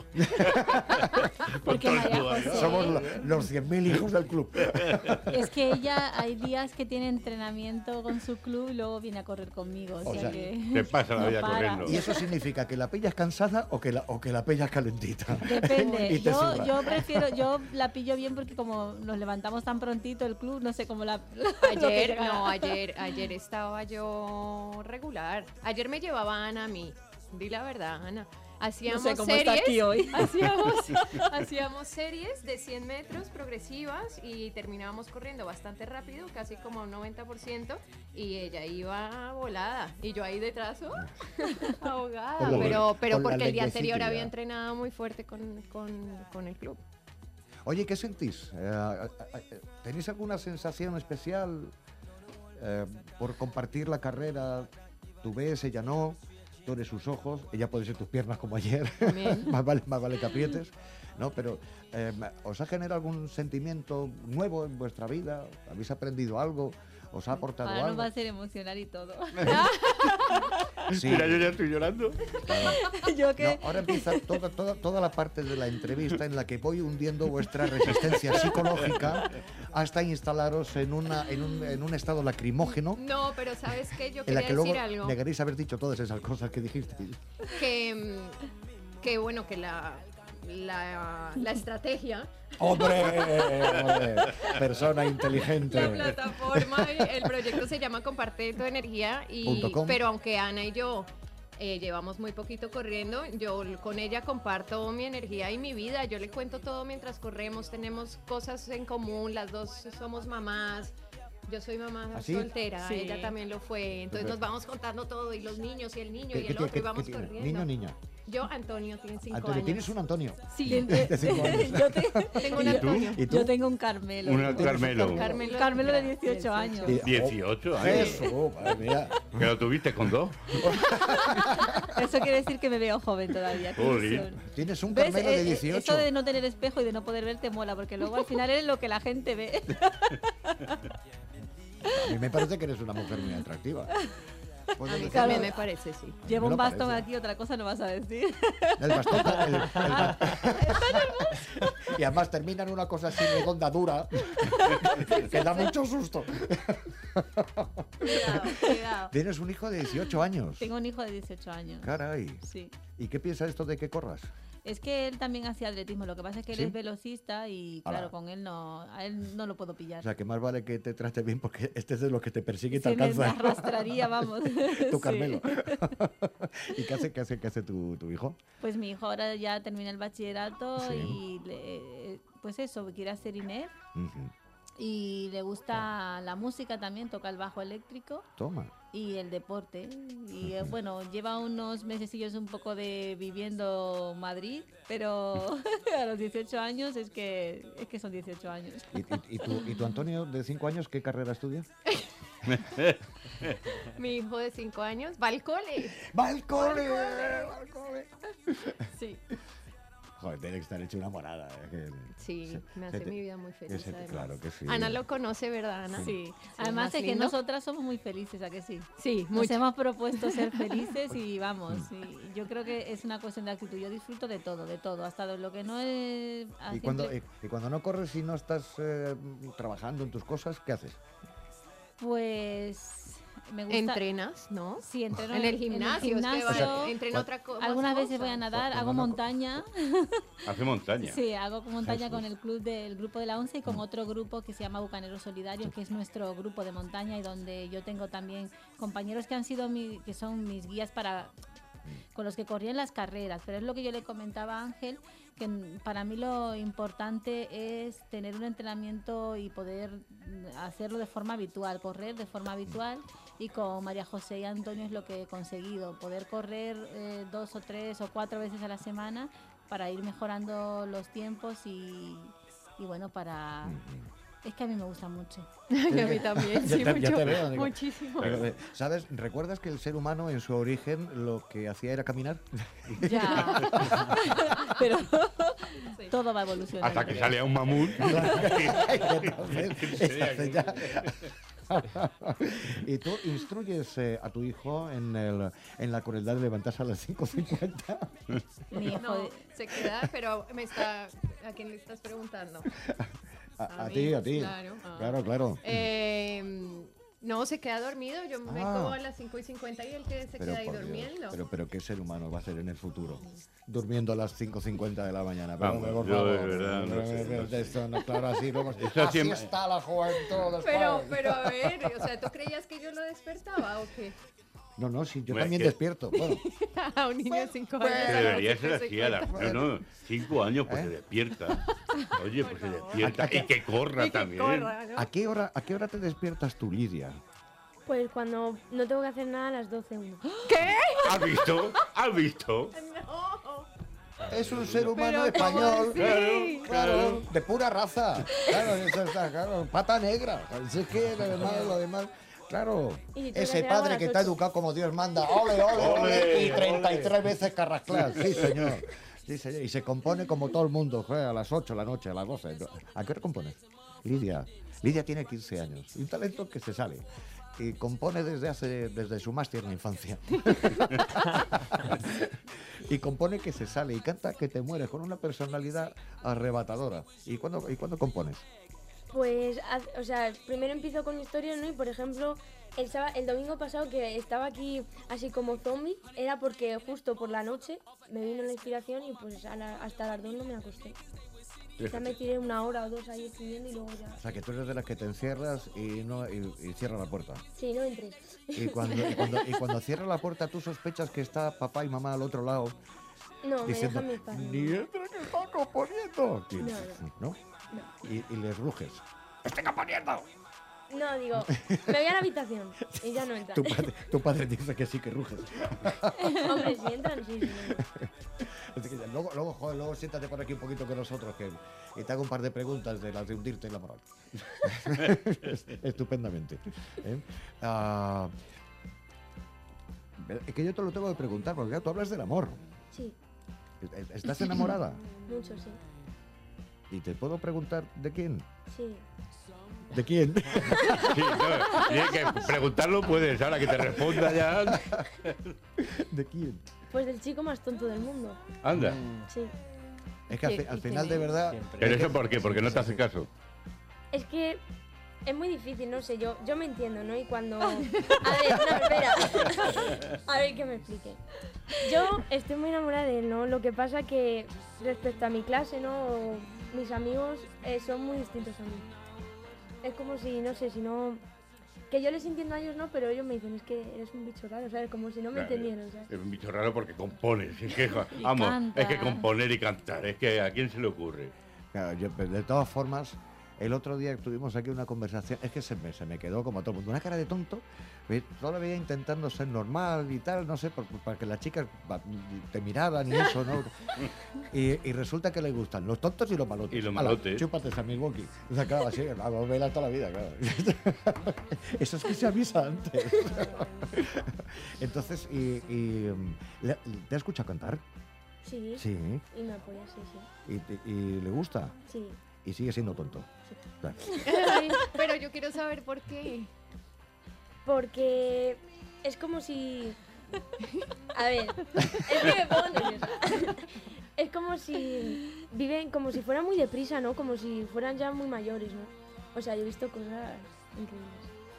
Speaker 6: Porque María José-
Speaker 2: Somos lo- los cien mil hijos del club.
Speaker 6: Es que ella hay días que tiene entrenamiento con su club y luego viene a correr conmigo. O,
Speaker 2: O
Speaker 6: sea,
Speaker 2: sea,
Speaker 6: que
Speaker 7: te pasa la
Speaker 6: no
Speaker 7: vida
Speaker 6: para.
Speaker 7: corriendo.
Speaker 2: ¿Y eso significa que la pillas cansada o que la, o que la pillas calentita?
Speaker 6: Depende.
Speaker 2: Y te
Speaker 6: Yo,
Speaker 2: suda.
Speaker 6: yo prefiero, yo la pillo bien porque como nos levantamos tan prontito el club, no sé cómo la.
Speaker 5: Ayer, no, ayer, ayer estaba yo regular. Ayer me llevaba Ana a mí. Di la verdad, Ana. Hacíamos
Speaker 6: No sé cómo
Speaker 5: series.
Speaker 6: está aquí hoy.
Speaker 5: Hacíamos, hacíamos series de cien metros progresivas y terminábamos corriendo bastante rápido, casi como un noventa por ciento. Y ella iba volada. Y yo ahí detrás, ¡oh! ahogada.
Speaker 2: Con la-
Speaker 5: pero pero
Speaker 2: con la
Speaker 5: porque el día
Speaker 2: lengüecilla.
Speaker 5: anterior había entrenado muy fuerte con, con, con el club.
Speaker 2: Oye, ¿qué sentís? Eh, a- a- a- ¿Tenéis alguna sensación especial eh, por compartir la carrera? Tú ves, ella no. Tú eres sus ojos, ella puede ser tus piernas como ayer. más, vale, más vale que aprietes. ¿No? Pero, eh, ¿os ha generado algún sentimiento nuevo en vuestra vida? ¿Habéis aprendido algo? ¿Os ha aportado
Speaker 6: Ahora nos
Speaker 2: algo?
Speaker 6: va a hacer emocionar y todo.
Speaker 2: Sí.
Speaker 7: Mira, yo ya estoy llorando.
Speaker 6: Yo que.
Speaker 2: No, ahora empieza toda, toda, toda la parte de la entrevista en la que voy hundiendo vuestra resistencia psicológica hasta instalaros en, una, en, un, en un estado lacrimógeno
Speaker 5: No, pero ¿sabes qué? Yo
Speaker 2: en la
Speaker 5: quería
Speaker 2: que luego
Speaker 5: decir algo.
Speaker 2: negaréis haber dicho todas esas cosas que dijisteis.
Speaker 5: que, mm, que bueno, que la, la, la estrategia,
Speaker 2: ¡Hombre! hombre, persona
Speaker 5: la
Speaker 2: inteligente.
Speaker 5: plataforma, y el proyecto se llama Comparte tu energía, y,
Speaker 2: Punto com.
Speaker 5: pero aunque Ana y yo eh, llevamos muy poquito corriendo, yo con ella comparto mi energía y mi vida, yo le cuento todo mientras corremos, tenemos cosas en común, las dos somos mamás. Yo soy mamá
Speaker 2: ¿Ah, sí?
Speaker 5: soltera,
Speaker 6: Sí.
Speaker 5: ella también lo fue, entonces
Speaker 2: Pero-
Speaker 5: nos vamos contando todo, y los niños, y el niño,
Speaker 2: ¿Qué-
Speaker 5: y
Speaker 2: qué
Speaker 5: el
Speaker 2: tiene-
Speaker 5: otro,
Speaker 2: qué-
Speaker 5: y vamos
Speaker 2: qué tiene?
Speaker 5: corriendo.
Speaker 2: ¿Niño o niña?
Speaker 5: Yo, Antonio, tiene cinco
Speaker 2: Antonio,
Speaker 5: años.
Speaker 2: ¿tienes un Antonio?
Speaker 5: Sí.
Speaker 2: De cinco años.
Speaker 6: Yo te-
Speaker 5: Tengo un
Speaker 2: ¿Y tú?
Speaker 5: Antonio.
Speaker 2: ¿Y tú?
Speaker 6: Yo tengo un Carmelo.
Speaker 7: Un Carmelo.
Speaker 5: Carmelo,
Speaker 6: Carmelo de dieciocho años.
Speaker 2: Die-
Speaker 7: dieciocho años.
Speaker 2: Eso, madre mía.
Speaker 7: Que lo tuviste con dos.
Speaker 6: Eso quiere decir que me veo joven todavía. qué
Speaker 7: Jolín.
Speaker 6: ilusión.
Speaker 2: Tienes un
Speaker 6: ¿Ves?
Speaker 2: Carmelo de
Speaker 6: Eh, eh,
Speaker 2: dieciocho.
Speaker 6: Eso de no tener espejo y de no poder verte mola, porque luego al final eres lo que la gente ve.
Speaker 2: A mí me parece que eres una mujer muy atractiva. Pues
Speaker 5: A mí
Speaker 2: el-
Speaker 5: también me parece, sí.
Speaker 6: Llevo
Speaker 2: Me lo
Speaker 6: un bastón
Speaker 2: parece.
Speaker 6: aquí, otra cosa no vas a decir.
Speaker 2: El bastón. el- el ba- y además termina en una cosa así redonda, dura, que da mucho susto.
Speaker 6: Cuidado, cuidado.
Speaker 2: Tienes un hijo de dieciocho años.
Speaker 6: Tengo un hijo de dieciocho años.
Speaker 2: Caray.
Speaker 6: Sí.
Speaker 2: ¿Y qué piensa esto de que corras?
Speaker 6: Es que él también hacía atletismo, lo que pasa es que él
Speaker 2: ¿Sí?
Speaker 6: es velocista y
Speaker 2: Ala.
Speaker 6: claro, con él no, a él no lo puedo pillar.
Speaker 2: O sea, que más vale que te trate bien porque este es de los que te persigue y te
Speaker 6: Sí, me, me
Speaker 2: alcanza.
Speaker 6: arrastraría, vamos.
Speaker 2: Tu
Speaker 6: Sí.
Speaker 2: Carmelo. ¿Y qué hace, qué hace, qué hace tu, tu hijo?
Speaker 6: Pues mi hijo ahora ya termina el bachillerato
Speaker 2: Sí.
Speaker 6: y le- pues eso, quiere hacer I N E F
Speaker 2: Ujú.
Speaker 6: y le gusta la música también, toca el bajo eléctrico
Speaker 2: Toma.
Speaker 6: y el deporte. Y eh, bueno, lleva unos mesecillos un poco de viviendo Madrid, pero a los dieciocho años es que, es que son dieciocho años.
Speaker 2: ¿Y, y- y tu, y tu Antonio de cinco años qué carrera estudia?
Speaker 5: Mi hijo de cinco años va al cole.
Speaker 2: ¡Va al cole! ¡Va al cole!
Speaker 6: Sí.
Speaker 2: Joder, tiene que estar hecho una morada. eh, que-
Speaker 5: Sí,
Speaker 2: se-
Speaker 5: me
Speaker 2: se
Speaker 5: hace
Speaker 2: te-
Speaker 5: mi vida muy feliz.
Speaker 2: ese-
Speaker 5: además.
Speaker 2: claro que sí.
Speaker 5: Ana lo conoce, ¿verdad, Ana?
Speaker 6: Sí, además
Speaker 5: más
Speaker 6: es que
Speaker 5: lindo.
Speaker 6: nosotras somos muy felices, ¿a que sí?
Speaker 5: Sí,
Speaker 6: Nos
Speaker 5: mucho.
Speaker 6: hemos propuesto ser felices y vamos, y yo creo que es una cuestión de actitud. Yo disfruto de todo, de todo, hasta de lo que no es... a
Speaker 2: Y cuando,
Speaker 6: simple-
Speaker 2: y, y cuando no corres y no estás eh, trabajando en tus cosas, ¿qué haces?
Speaker 6: Pues me gusta.
Speaker 5: ¿Entrenas, no?
Speaker 6: Sí, entreno
Speaker 5: en el gimnasio.
Speaker 6: En el gimnasio.
Speaker 5: Es que va- entreno otra cosa.
Speaker 6: Algunas veces voy a nadar, hago montaña.
Speaker 7: Hace montaña.
Speaker 6: Sí, hago montaña
Speaker 7: Jesús.
Speaker 6: con el club del grupo de la ONCE y con otro grupo que se llama Bucaneros Solidarios, que es nuestro grupo de montaña y donde yo tengo también compañeros que han sido mi, que son mis guías para con los que corrí en las carreras, pero es lo que yo le comentaba a Ángel, que n- para mí lo importante es tener un entrenamiento y poder mm, hacerlo de forma habitual, correr de forma habitual, y con María José y Antonio es lo que he conseguido, poder correr eh, dos o tres o cuatro veces a la semana para ir mejorando los tiempos y, y bueno, para... Es que a mí me gusta mucho.
Speaker 5: Y a mí también,
Speaker 2: Ya
Speaker 5: sí,
Speaker 2: te- ya
Speaker 5: mucho,
Speaker 2: te veo, digo.
Speaker 5: muchísimo.
Speaker 2: Pero, eh, ¿sabes? ¿Recuerdas que el ser humano en su origen lo que hacía era caminar?
Speaker 6: Ya. Pero todo va evolucionando.
Speaker 7: Hasta que sale a un mamut.
Speaker 2: Entonces, entonces ya- y tú instruyes eh, a tu hijo en, el, en la crueldad de levantarse a las cinco cincuenta.
Speaker 5: No, se queda, pero me está... ¿A quién le estás preguntando?
Speaker 2: A, a
Speaker 5: mí,
Speaker 2: ti, a ti.
Speaker 5: Claro. Ah.
Speaker 2: Claro, claro.
Speaker 5: Eh, no, se queda dormido. Yo me
Speaker 2: Ah.
Speaker 5: como a las cinco y cincuenta y él que se
Speaker 2: Pero,
Speaker 5: queda ahí
Speaker 2: por Dios,
Speaker 5: durmiendo.
Speaker 2: pero, pero ¿qué ser humano va a ser en el futuro? Durmiendo a las cinco cincuenta de la mañana.
Speaker 7: Vamos,
Speaker 2: Pero, por
Speaker 7: yo de
Speaker 2: favor,
Speaker 7: verdad no
Speaker 2: no,
Speaker 7: sé,
Speaker 2: no,
Speaker 7: no sé.
Speaker 2: esto no, claro, así, vamos,
Speaker 7: Eso
Speaker 2: así
Speaker 7: siempre-
Speaker 2: está la juventud. después.
Speaker 5: Pero, pero a ver, o sea, ¿tú creías que yo lo despertaba o qué?
Speaker 2: No, no, sí, yo
Speaker 7: Bueno,
Speaker 2: también
Speaker 7: que-
Speaker 2: despierto. Bueno,
Speaker 5: A un niño de cinco
Speaker 2: Pues,
Speaker 5: años.
Speaker 7: Que
Speaker 5: a las
Speaker 7: debería
Speaker 5: cinco
Speaker 7: ser así a la...
Speaker 5: cincuenta.
Speaker 7: No, no, cinco años pues se despierta. Oye, pues se despierta. Y que corra
Speaker 5: Y que
Speaker 7: también.
Speaker 5: corra, ¿no?
Speaker 2: ¿a qué hora, a qué hora te despiertas tú, Lidia?
Speaker 16: Pues cuando no tengo que hacer nada a las doce una.
Speaker 5: ¿Qué?
Speaker 7: ¿Has visto? ¿Has visto?
Speaker 5: No.
Speaker 2: Es un ser humano
Speaker 5: Pero, ¿cómo
Speaker 2: español,
Speaker 5: así?
Speaker 2: claro, claro, de pura raza, claro, eso está, claro, pata negra, así que lo demás, lo demás, claro,
Speaker 16: Y si tengo que
Speaker 2: ese
Speaker 16: hacer algo a
Speaker 2: padre
Speaker 16: las
Speaker 2: que te ha
Speaker 16: ocho.
Speaker 2: educado como Dios manda, ole, ole, ole,
Speaker 7: Ole,
Speaker 2: y treinta y tres
Speaker 7: ole.
Speaker 2: veces carrasclas, sí señor, sí señor, y se compone como todo el mundo, juega a las ocho de la noche, a las doce, ¿a qué hora compones? Lidia, Lidia tiene quince años, y un talento que se sale. Y compone desde hace desde su más tierna infancia. Y compone que se sale y canta que te mueres con una personalidad arrebatadora. ¿Y cuándo, y cuándo compones?
Speaker 16: Pues, haz- o sea, primero empiezo con historias, ¿no? Y por ejemplo, el, sábado, el domingo pasado que estaba aquí así como zombie, era porque justo por la noche me vino la inspiración y pues a la- hasta las dos no me acosté. Ya me tiré una hora o dos ahí escribiendo y luego ya...
Speaker 2: O sea, que tú eres de las que te encierras y no y, y cierras la puerta.
Speaker 16: Sí, no entres.
Speaker 2: Y cuando, y cuando, y cuando cierras la puerta, tú sospechas que está papá y mamá al otro lado
Speaker 16: No, me
Speaker 2: diciendo,
Speaker 16: dejan mis padres.
Speaker 2: ni entra que está componiendo. Y-
Speaker 16: No,
Speaker 2: ¿no? Y, y les ruges. ¡Estoy componiendo!
Speaker 16: No, digo, me voy a la habitación y ya no entran.
Speaker 2: Tu padre, tu padre dice que sí que ruges.
Speaker 16: Hombre, si entran, sí, sí.
Speaker 2: Así que ya, luego, luego, joder, luego siéntate por aquí un poquito con nosotros que, y te hago un par de preguntas de las de hundirte en la moral. Estupendamente. ¿eh? Ah, es que yo te lo tengo que preguntar, porque claro, tú hablas del amor.
Speaker 16: Sí,
Speaker 2: ¿Estás enamorada?
Speaker 16: mucho, sí.
Speaker 2: ¿Y te puedo preguntar de quién?
Speaker 16: Sí.
Speaker 2: ¿De quién?
Speaker 7: Sí, no, tiene que preguntarlo puedes, ahora que te responda ya.
Speaker 2: ¿De quién?
Speaker 16: Pues del chico más tonto del mundo.
Speaker 7: Anda.
Speaker 16: Sí.
Speaker 2: Es que al, fi- al final, de verdad...
Speaker 7: ¿Pero eso por qué? Porque no te hace caso.
Speaker 16: Es que es muy difícil, no sé, yo, yo me entiendo, ¿no? Y cuando... A ver, no, espera. A ver que me explique. Yo estoy muy enamorada de él, ¿no? Lo que pasa que respecto a mi clase, ¿no? O mis amigos eh, son muy distintos a mí. Es como si, no sé, si no... Que yo les entiendo a ellos, ¿no? Pero ellos me dicen, es que eres un bicho raro, ¿sabes? Como si no me
Speaker 7: Claro,
Speaker 16: entendieran, ¿sabes?
Speaker 7: Es un bicho raro porque compones. Es que,
Speaker 16: Y
Speaker 7: vamos,
Speaker 16: canta.
Speaker 7: es que componer y cantar. Es que ¿a quién se le ocurre?
Speaker 2: Claro, yo, pues, de todas formas, el otro día tuvimos aquí una conversación, es que se me, se me quedó como a todo el mundo, una cara de tonto, ¿ves? Todavía intentando ser normal y tal, no sé, por- por- para que las chicas va, te miraran y eso, ¿no? Y, y resulta que les gustan los tontos y los malotes.
Speaker 7: Y los
Speaker 2: Ala,
Speaker 7: malotes.
Speaker 2: chúpate esa Milwaukee. O sea, claro, así, a verla toda la vida, claro. Eso es que se avisa antes. Entonces, y, y, um, ¿le- ¿te has escuchado cantar?
Speaker 16: Sí.
Speaker 2: Sí.
Speaker 16: Y me apoya, sí, sí.
Speaker 2: ¿Y, te- y le gusta?
Speaker 16: Sí.
Speaker 2: Y sigue siendo tonto. Claro.
Speaker 5: Ay, pero yo quiero saber por qué.
Speaker 16: Porque es como si... A ver, es que me pongo nerviosa. Es como si viven como si fueran muy deprisa, ¿no? Como si fueran ya muy mayores, ¿no? O sea, yo he visto cosas increíbles.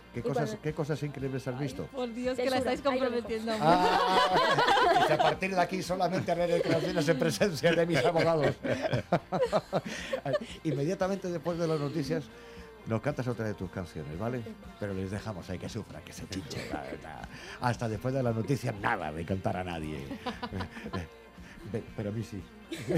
Speaker 2: ¿Qué
Speaker 16: Y
Speaker 2: cosas,
Speaker 16: cuando-
Speaker 2: ¿Qué cosas increíbles has visto?
Speaker 6: Por Dios, que la
Speaker 16: Censura,
Speaker 6: estáis
Speaker 16: ahí lo dejo.
Speaker 6: comprometiendo mucho.
Speaker 2: Ah, y a partir de aquí solamente haré declaraciones en presencia de mis abogados. Inmediatamente después de las noticias nos cantas otra de tus canciones, ¿vale? Pero les dejamos ahí que sufra, que se chinche. la verdad. Hasta después de las noticias nada de cantar a nadie. Ve- Pero a mí sí.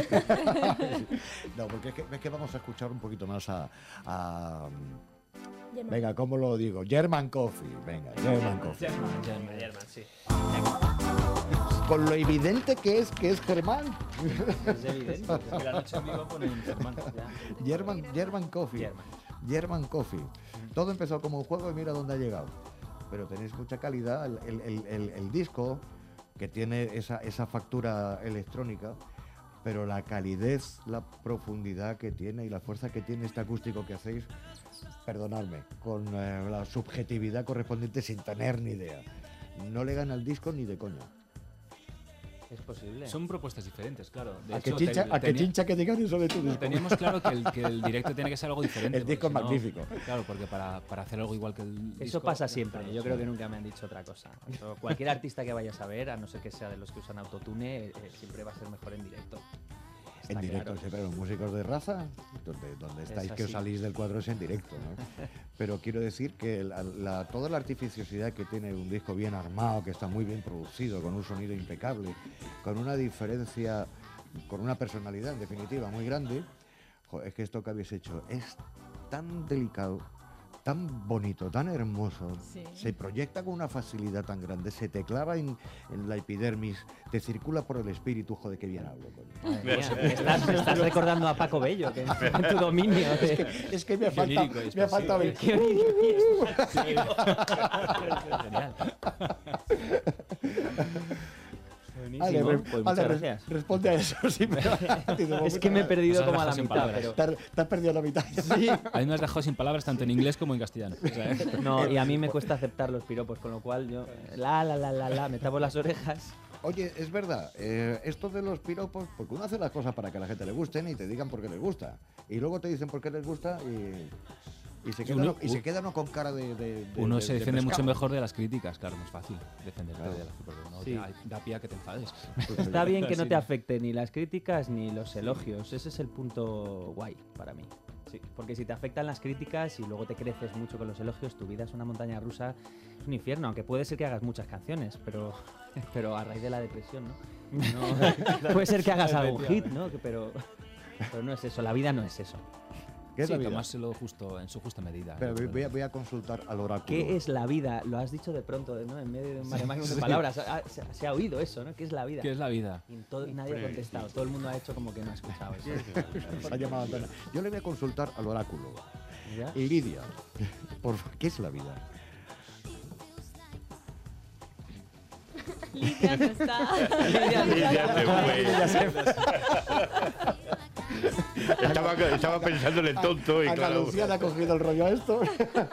Speaker 2: No, porque es que, es que vamos a escuchar un poquito más a... a-
Speaker 16: Germán.
Speaker 2: venga, ¿cómo lo digo? German Coffee. Venga, German Coffee.
Speaker 10: German, German, German, sí.
Speaker 2: Con lo evidente que es que es Germán.
Speaker 10: Es evidente, es que la noche en vivo ponen German. ya.
Speaker 2: German, German Coffee.
Speaker 10: German.
Speaker 2: German Coffee. Todo empezó como un juego y mira dónde ha llegado. Pero tenéis mucha calidad. El, el- el- el- el disco, que tiene esa, esa factura electrónica, pero la calidez, la profundidad que tiene y la fuerza que tiene este acústico que hacéis, perdonadme, con eh, la subjetividad correspondiente sin tener ni idea. No le gana el disco ni de coña.
Speaker 10: Es posible.
Speaker 9: Son propuestas diferentes, claro. De
Speaker 2: A
Speaker 9: hecho,
Speaker 2: que chincha,
Speaker 9: te-
Speaker 2: a que
Speaker 9: tenía-
Speaker 2: chincha que digan eso de tu disco.
Speaker 9: Teníamos claro que el, que el directo tiene que ser algo diferente.
Speaker 2: El disco es
Speaker 9: porque si no-
Speaker 2: magnífico.
Speaker 9: Claro, porque para, para hacer algo igual que el
Speaker 10: Eso
Speaker 9: disco,
Speaker 10: pasa siempre.
Speaker 9: claro,
Speaker 10: Yo creo
Speaker 9: sí.
Speaker 10: que nunca me han dicho otra cosa. Eso, cualquier artista que vayas a ver, a no ser que sea de los que usan autotune, eh, siempre va a ser mejor en directo.
Speaker 2: En
Speaker 10: Está
Speaker 2: directo,
Speaker 10: claro.
Speaker 2: sí, pero los músicos de raza, donde, donde estáis que os
Speaker 10: así.
Speaker 2: salís del cuadro es en directo, ¿no? Pero quiero decir que la- la- toda la artificiosidad que tiene un disco bien armado, que está muy bien producido, con un sonido impecable, con una diferencia, con una personalidad en definitiva muy grande, jo, es que esto que habéis hecho es tan delicado, tan bonito, tan hermoso,
Speaker 6: Sí.
Speaker 2: se proyecta con una facilidad tan grande, se te clava en, en la epidermis, te circula por el espíritu, joder, qué bien hablo, coño.
Speaker 10: Madre mía, me estás, me estás recordando a Paco Bello, que está en tu dominio.
Speaker 2: Es que, es que me ha
Speaker 10: Qué
Speaker 2: faltado,
Speaker 10: onírico es
Speaker 2: me ha
Speaker 10: posible.
Speaker 2: faltado el...
Speaker 10: Qué onírico es posible. Genial.
Speaker 2: Ale, re-
Speaker 10: Pues
Speaker 2: Ale,
Speaker 10: muchas
Speaker 2: re-
Speaker 10: gracias.
Speaker 2: responde a eso. Sí, me-
Speaker 10: Es que me he perdido como a la
Speaker 9: sin
Speaker 10: mitad,
Speaker 9: palabras.
Speaker 10: pero...
Speaker 2: Te has- te has perdido la mitad.
Speaker 10: Sí.
Speaker 9: A mí me has dejado sin palabras tanto en inglés como en castellano. O sea, ¿eh?
Speaker 10: No, y a mí me cuesta aceptar los piropos, con lo cual yo... La, la, la, la, la, me tapo las orejas.
Speaker 2: Oye, es verdad, eh, esto de los piropos, porque uno hace las cosas para que a la gente le gusten y te digan por qué les gusta. Y luego te dicen por qué les gusta y, y, se, queda
Speaker 9: Uno-
Speaker 2: uno, y se queda uno con cara de... de- de-
Speaker 9: Uno
Speaker 2: de-
Speaker 9: se
Speaker 2: de
Speaker 9: defiende mucho
Speaker 2: pescado.
Speaker 9: mejor de las críticas, claro, no es fácil defenderte
Speaker 2: Claro.
Speaker 9: de las porque no
Speaker 10: Sí.
Speaker 9: te- hay- da pie a que te enfades.
Speaker 10: Está bien que no
Speaker 9: Sí.
Speaker 10: te afecten ni las críticas ni los elogios. Ese es el punto guay para mí. Sí, porque si te afectan las críticas y luego te creces mucho con los elogios, tu vida es una montaña rusa, es un infierno, aunque puede ser que hagas muchas canciones, pero, pero a raíz de la depresión, ¿no? No- puede ser que hagas algún hit, ¿no? Que- Pero, pero no es eso, la vida no es eso.
Speaker 2: ¿Qué es
Speaker 9: Sí,
Speaker 2: la vida?
Speaker 9: tomárselo justo, en su justa medida.
Speaker 2: Pero
Speaker 9: yo
Speaker 2: voy,
Speaker 9: creo.
Speaker 2: voy a, voy a consultar al oráculo.
Speaker 10: ¿Qué es la vida? Lo has dicho de pronto, ¿no? En medio de un mare magnum de
Speaker 2: sí.
Speaker 10: palabras. Ha- se, se ha oído eso, ¿no? ¿Qué es la vida?
Speaker 9: ¿Qué es la vida?
Speaker 10: Y todo- nadie ha contestado. Todo el mundo ha hecho como que no ha escuchado eso.
Speaker 2: Se ha llamado Antonio. Yo le voy a consultar al oráculo.
Speaker 10: ¿Ya?
Speaker 2: Lidia, por, ¿qué es la vida?
Speaker 6: Lidia no está.
Speaker 7: Lidia se fue.
Speaker 2: Lidia se fue.
Speaker 7: Estaba, estaba pensando en el tonto y
Speaker 2: Ana
Speaker 7: claro.
Speaker 2: Lucía le ha cogido el rollo a esto.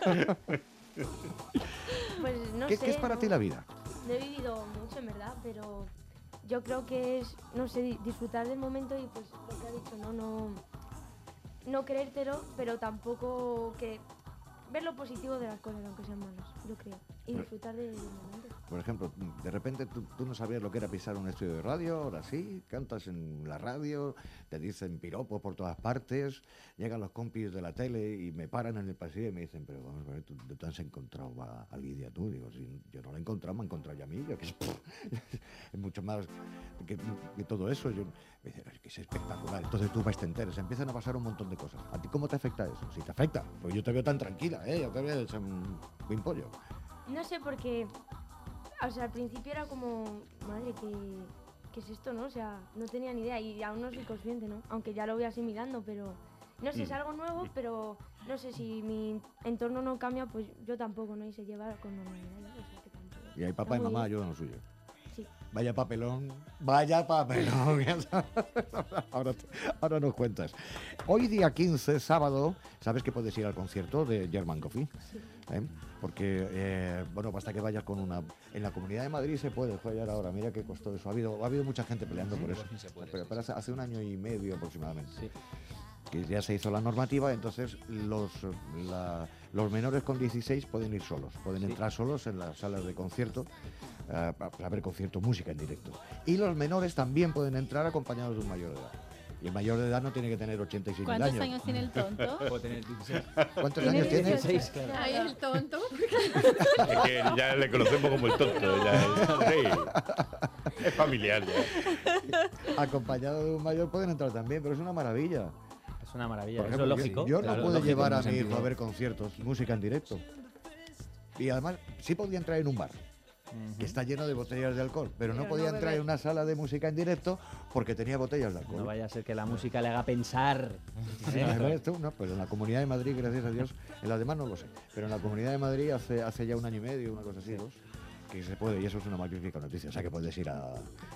Speaker 16: Pues no
Speaker 2: ¿Qué,
Speaker 16: sé.
Speaker 2: qué es para
Speaker 16: no-
Speaker 2: ti la vida?
Speaker 16: No he vivido mucho, en verdad, pero yo creo que es, no sé, di- disfrutar del momento y pues lo que ha dicho, ¿no? No, no creértelo, pero tampoco que ver lo positivo de las cosas, aunque sean malas, yo creo. Y disfrutar de- del momento.
Speaker 2: Por ejemplo, de repente tú, tú no sabías lo que era pisar un estudio de radio, ahora sí, cantas en la radio, te dicen piropos por todas partes, llegan los compis de la tele y me paran en el pasillo y me dicen, pero vamos a ver, ¿tú dónde te has encontrado a, a Lidia tú? Digo, si yo no la he encontrado, me he encontrado ya a mí, yo, que es, es mucho más que, que todo eso. Yo, me dicen, es que es espectacular, entonces tú vas a te enteras, empiezan a pasar un montón de cosas. ¿A ti cómo te afecta eso? Si te afecta, pues yo te veo tan tranquila, ¿eh? Yo te veo hecho un buen pollo.
Speaker 16: No sé, porque, o sea, al principio era como, madre, ¿qué, qué es esto, no? O sea, no tenía ni idea y aún no soy consciente, ¿no? Aunque ya lo voy asimilando, pero no sé, es
Speaker 2: Mm.
Speaker 16: algo nuevo, pero no sé, si mi entorno no cambia, pues yo tampoco, ¿no? Y se lleva con normalidad, ¿no? O sea, que tampoco.
Speaker 2: Y hay papá
Speaker 16: Está
Speaker 2: y
Speaker 16: muy
Speaker 2: mamá
Speaker 16: bien.
Speaker 2: ayudan lo suyo.
Speaker 16: Sí.
Speaker 2: Vaya papelón, vaya papelón. ahora, te- ahora nos cuentas. Hoy día quince, sábado, ¿sabes que puedes ir al concierto de German Coffee?
Speaker 16: Sí.
Speaker 2: ¿Eh? Porque, eh, bueno, basta que vayas con una... En la Comunidad de Madrid se puede follar ahora, mira qué costó eso. Ha habido, ha habido mucha gente peleando por eso.
Speaker 9: sí se puede,
Speaker 2: pero
Speaker 9: sí,
Speaker 2: pero hace, hace un año y medio aproximadamente. Que ya se hizo la normativa, entonces los, la- Los menores con dieciséis pueden ir solos, pueden
Speaker 10: Sí.
Speaker 2: entrar solos en las salas de concierto, eh, para ver concierto, música en directo. Y los menores también pueden entrar acompañados de un mayor de edad. Y el mayor de edad no tiene que tener ochenta y seis mil
Speaker 6: ¿Cuántos
Speaker 2: años.
Speaker 6: años tiene el tonto?
Speaker 9: Puedo tener dieciséis.
Speaker 2: ¿Cuántos años tiene?
Speaker 10: dieciséis, claro.
Speaker 5: Ay, el tonto.
Speaker 7: Es que ya le conocemos como el tonto. Ya es, sí. Es familiar ya.
Speaker 2: Acompañado de un mayor pueden entrar también, pero es una maravilla.
Speaker 10: Es una maravilla,
Speaker 2: Por
Speaker 10: es
Speaker 2: ejemplo,
Speaker 10: lo lógico.
Speaker 2: Yo, yo
Speaker 10: Claro,
Speaker 2: no puedo
Speaker 10: lógico
Speaker 2: llevar
Speaker 10: en
Speaker 2: a
Speaker 10: un
Speaker 2: mi hijo
Speaker 10: sentido.
Speaker 2: a ver conciertos, música en directo. Y además, sí podía entrar en un bar, que está lleno de botellas de alcohol, pero, no
Speaker 10: Pero
Speaker 2: podía
Speaker 10: no
Speaker 2: entrar en
Speaker 10: beber.
Speaker 2: una sala de música en directo porque tenía botellas de alcohol.
Speaker 10: No vaya a ser que la música le haga pensar.
Speaker 2: Sí, la verdad, esto, no, pero en la Comunidad de Madrid, gracias a Dios, en las demás no lo sé, pero en la Comunidad de Madrid hace, hace ya un año y medio, una cosa así, dos, que se puede, y eso es una magnífica noticia, o sea que puedes ir a...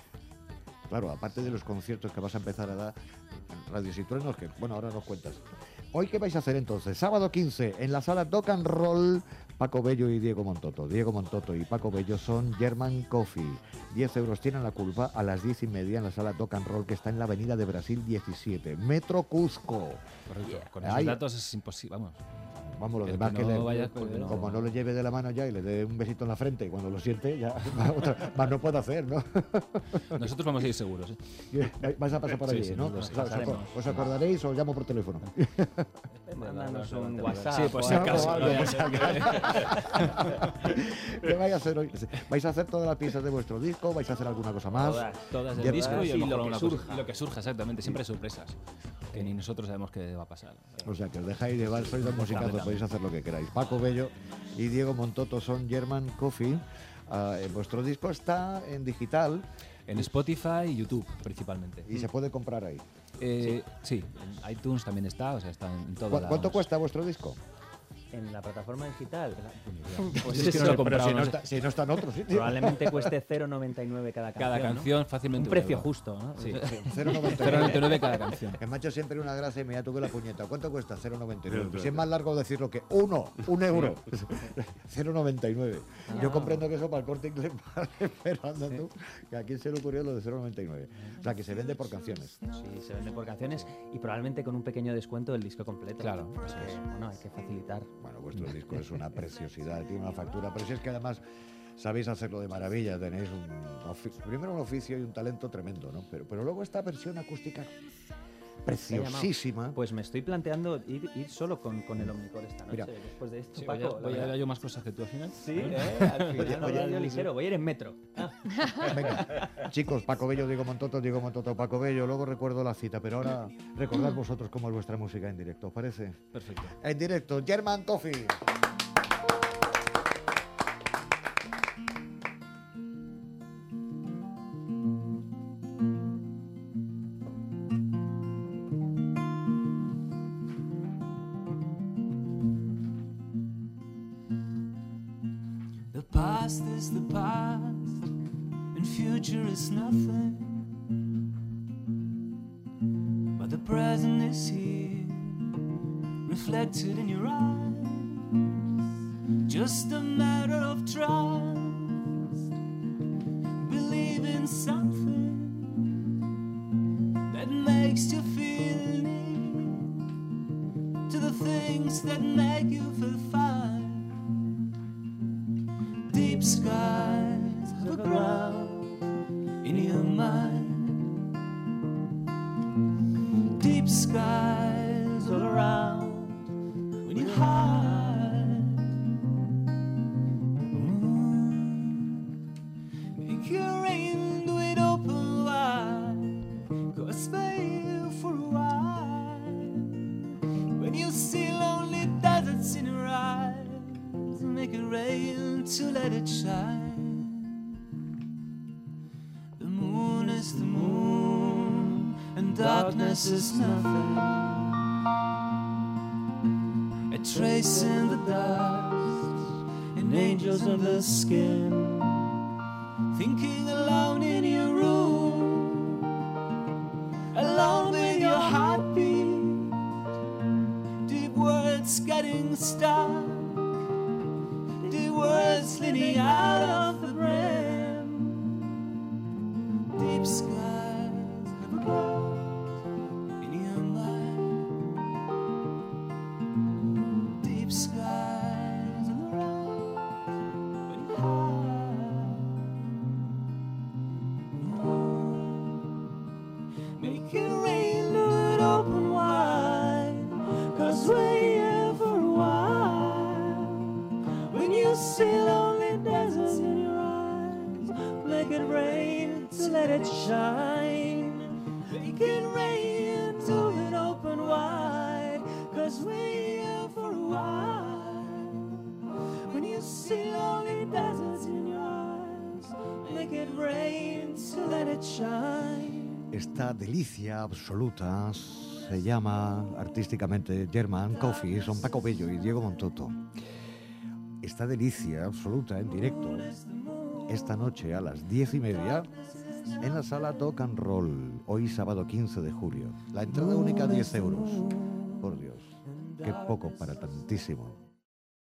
Speaker 2: Claro, aparte de los conciertos que vas a empezar a dar, Radios y Truenos, que bueno, ahora nos cuentas. ¿Hoy qué vais a hacer entonces? Sábado quince, en la sala Dock and Roll, Paco Bello y Diego Montoto. Diego Montoto y Paco Bello son German Coffee. diez euros tienen la culpa a las diez y media en la sala Dock and Roll, que está en la avenida de Brasil diecisiete, Metro Cusco.
Speaker 9: Correcto. Con esos
Speaker 2: Ay,
Speaker 9: datos es imposible, vamos.
Speaker 2: Vamos, los
Speaker 9: El
Speaker 2: demás
Speaker 9: que
Speaker 2: que,
Speaker 9: no
Speaker 2: le-
Speaker 9: vaya, pues,
Speaker 2: como,
Speaker 9: no.
Speaker 2: como no le lleve de la mano ya y le dé un besito en la frente y cuando lo siente ya otra- más no puede hacer, ¿no?
Speaker 9: Nosotros vamos a ir seguros, ¿eh?
Speaker 2: Vais a pasar por
Speaker 9: Sí,
Speaker 2: allí,
Speaker 9: sí,
Speaker 2: ¿no?
Speaker 9: nos
Speaker 2: Os- os,
Speaker 10: pasaremos.
Speaker 2: os acordaréis o os llamo por teléfono.
Speaker 10: Mándanos
Speaker 9: no, no,
Speaker 10: un
Speaker 9: no,
Speaker 10: WhatsApp.
Speaker 9: sí, por
Speaker 10: o
Speaker 9: si
Speaker 10: algo.
Speaker 9: acaso,
Speaker 2: algo,
Speaker 9: no,
Speaker 2: por
Speaker 9: ya
Speaker 2: si acaso. ¿Qué vais a hacer hoy? ¿Vais a hacer todas las piezas de vuestro disco? ¿Vais a hacer alguna cosa más?
Speaker 9: Todas, todas del
Speaker 2: Ya-
Speaker 9: disco y, a
Speaker 10: y
Speaker 9: lo mejor
Speaker 10: lo que
Speaker 9: alguna cosa-
Speaker 10: surja.
Speaker 9: y lo que surja, exactamente. Siempre hay sorpresas. Que ni nosotros sabemos qué va a pasar.
Speaker 2: O sea, que os dejáis llevar, sois dos musicazos, podéis hacer lo que queráis. Paco Bello y Diego Montoto son German Coffee. Ah, eh, vuestro disco está en digital.
Speaker 9: En Spotify y YouTube, principalmente.
Speaker 2: Y se puede comprar ahí.
Speaker 9: Eh, sí. en iTunes también está, o sea, está en todo.
Speaker 2: ¿Cu- ¿Cuánto cuesta vuestro disco?
Speaker 10: En la plataforma digital.
Speaker 9: Pues
Speaker 10: Pues
Speaker 9: es que no
Speaker 10: eso,
Speaker 9: lo he comprado,
Speaker 2: Pero si no,
Speaker 9: no sé.
Speaker 2: está, si no está en otro sitio.
Speaker 10: probablemente cueste cero coma noventa y nueve cada canción.
Speaker 9: Cada
Speaker 10: ¿no?
Speaker 9: canción fácilmente
Speaker 10: Un
Speaker 9: un
Speaker 10: precio
Speaker 9: euro.
Speaker 10: justo, ¿no?
Speaker 9: Sí.
Speaker 2: cero coma noventa y nueve.
Speaker 9: cero coma noventa y nueve cada canción.
Speaker 2: Que me ha hecho siempre una gracia y me ha tocado la puñeta. ¿Cuánto cuesta? cero coma noventa y nueve.
Speaker 7: Pero,
Speaker 2: Si es más largo decirlo que uno, un euro. cero coma noventa y nueve. Yo comprendo que eso para el Corte Inglés vale, pero anda tú, que a quién se le ocurrió lo de cero coma noventa y nueve. O sea, que se vende por canciones.
Speaker 10: Sí, se vende por canciones y probablemente con un pequeño descuento del disco completo.
Speaker 9: Claro,
Speaker 10: Porque,
Speaker 9: eso es.
Speaker 10: bueno, hay que facilitar.
Speaker 2: Bueno, vuestro disco es una preciosidad, tiene una factura, pero si es que además sabéis hacerlo de maravilla, tenéis un ofi- primero un oficio y un talento tremendo, ¿no? Pero, pero luego esta versión acústica preciosísima.
Speaker 10: Pues me estoy planteando ir, ir solo con, con el Omnicore esta noche.
Speaker 2: Mira,
Speaker 10: después de esto,
Speaker 9: Sí, voy, a,
Speaker 10: Paco, la
Speaker 9: voy a
Speaker 10: verdad.
Speaker 9: dar yo más cosas que tú al final.
Speaker 10: Sí, ¿eh? Al final
Speaker 2: Oye,
Speaker 10: no
Speaker 2: oye,
Speaker 10: voy yo
Speaker 2: sí,
Speaker 10: ligero, voy a ir en metro. Ah.
Speaker 2: Venga, chicos, Paco Bello, Diego Montoto, Diego Montoto, Paco Bello, luego recuerdo la cita, pero ahora recordad vosotros cómo es vuestra música en directo, ¿os parece?
Speaker 9: Perfecto.
Speaker 2: En directo, German Coffee.
Speaker 8: The past is the past, and future is nothing. But the present is here, reflected in your eyes. Just a matter of trust. Believe in something that makes you feel near to the things that make you feel fine. Deep skies have a ground in your mind. Deep skies all around when you hide. Make your window it open wide, cause fail for a while. When you see lonely deserts in your eyes, make it rain to let it shine. The moon is the moon, and darkness is nothing. A trace in the dust, and angels on the skin. Thinking alone in your room, alone with your heartbeat. Deep words getting stuck. The words leaning out of the brim. Deep skies have a cloud in your mind. Deep skies. Make it rain to let it shine. Make it rain to it open wide. Cause we're here for a while. When you see lonely deserts in your eyes, make it rain to let it shine.
Speaker 2: Esta delicia absoluta se llama artísticamente German Coffee, son Paco Bello y Diego Montoto. Esta delicia absoluta en directo esta noche a las diez y media en la sala Dock and Roll, hoy sábado quince de julio. La entrada única diez euros. Por Dios, qué poco para tantísimo.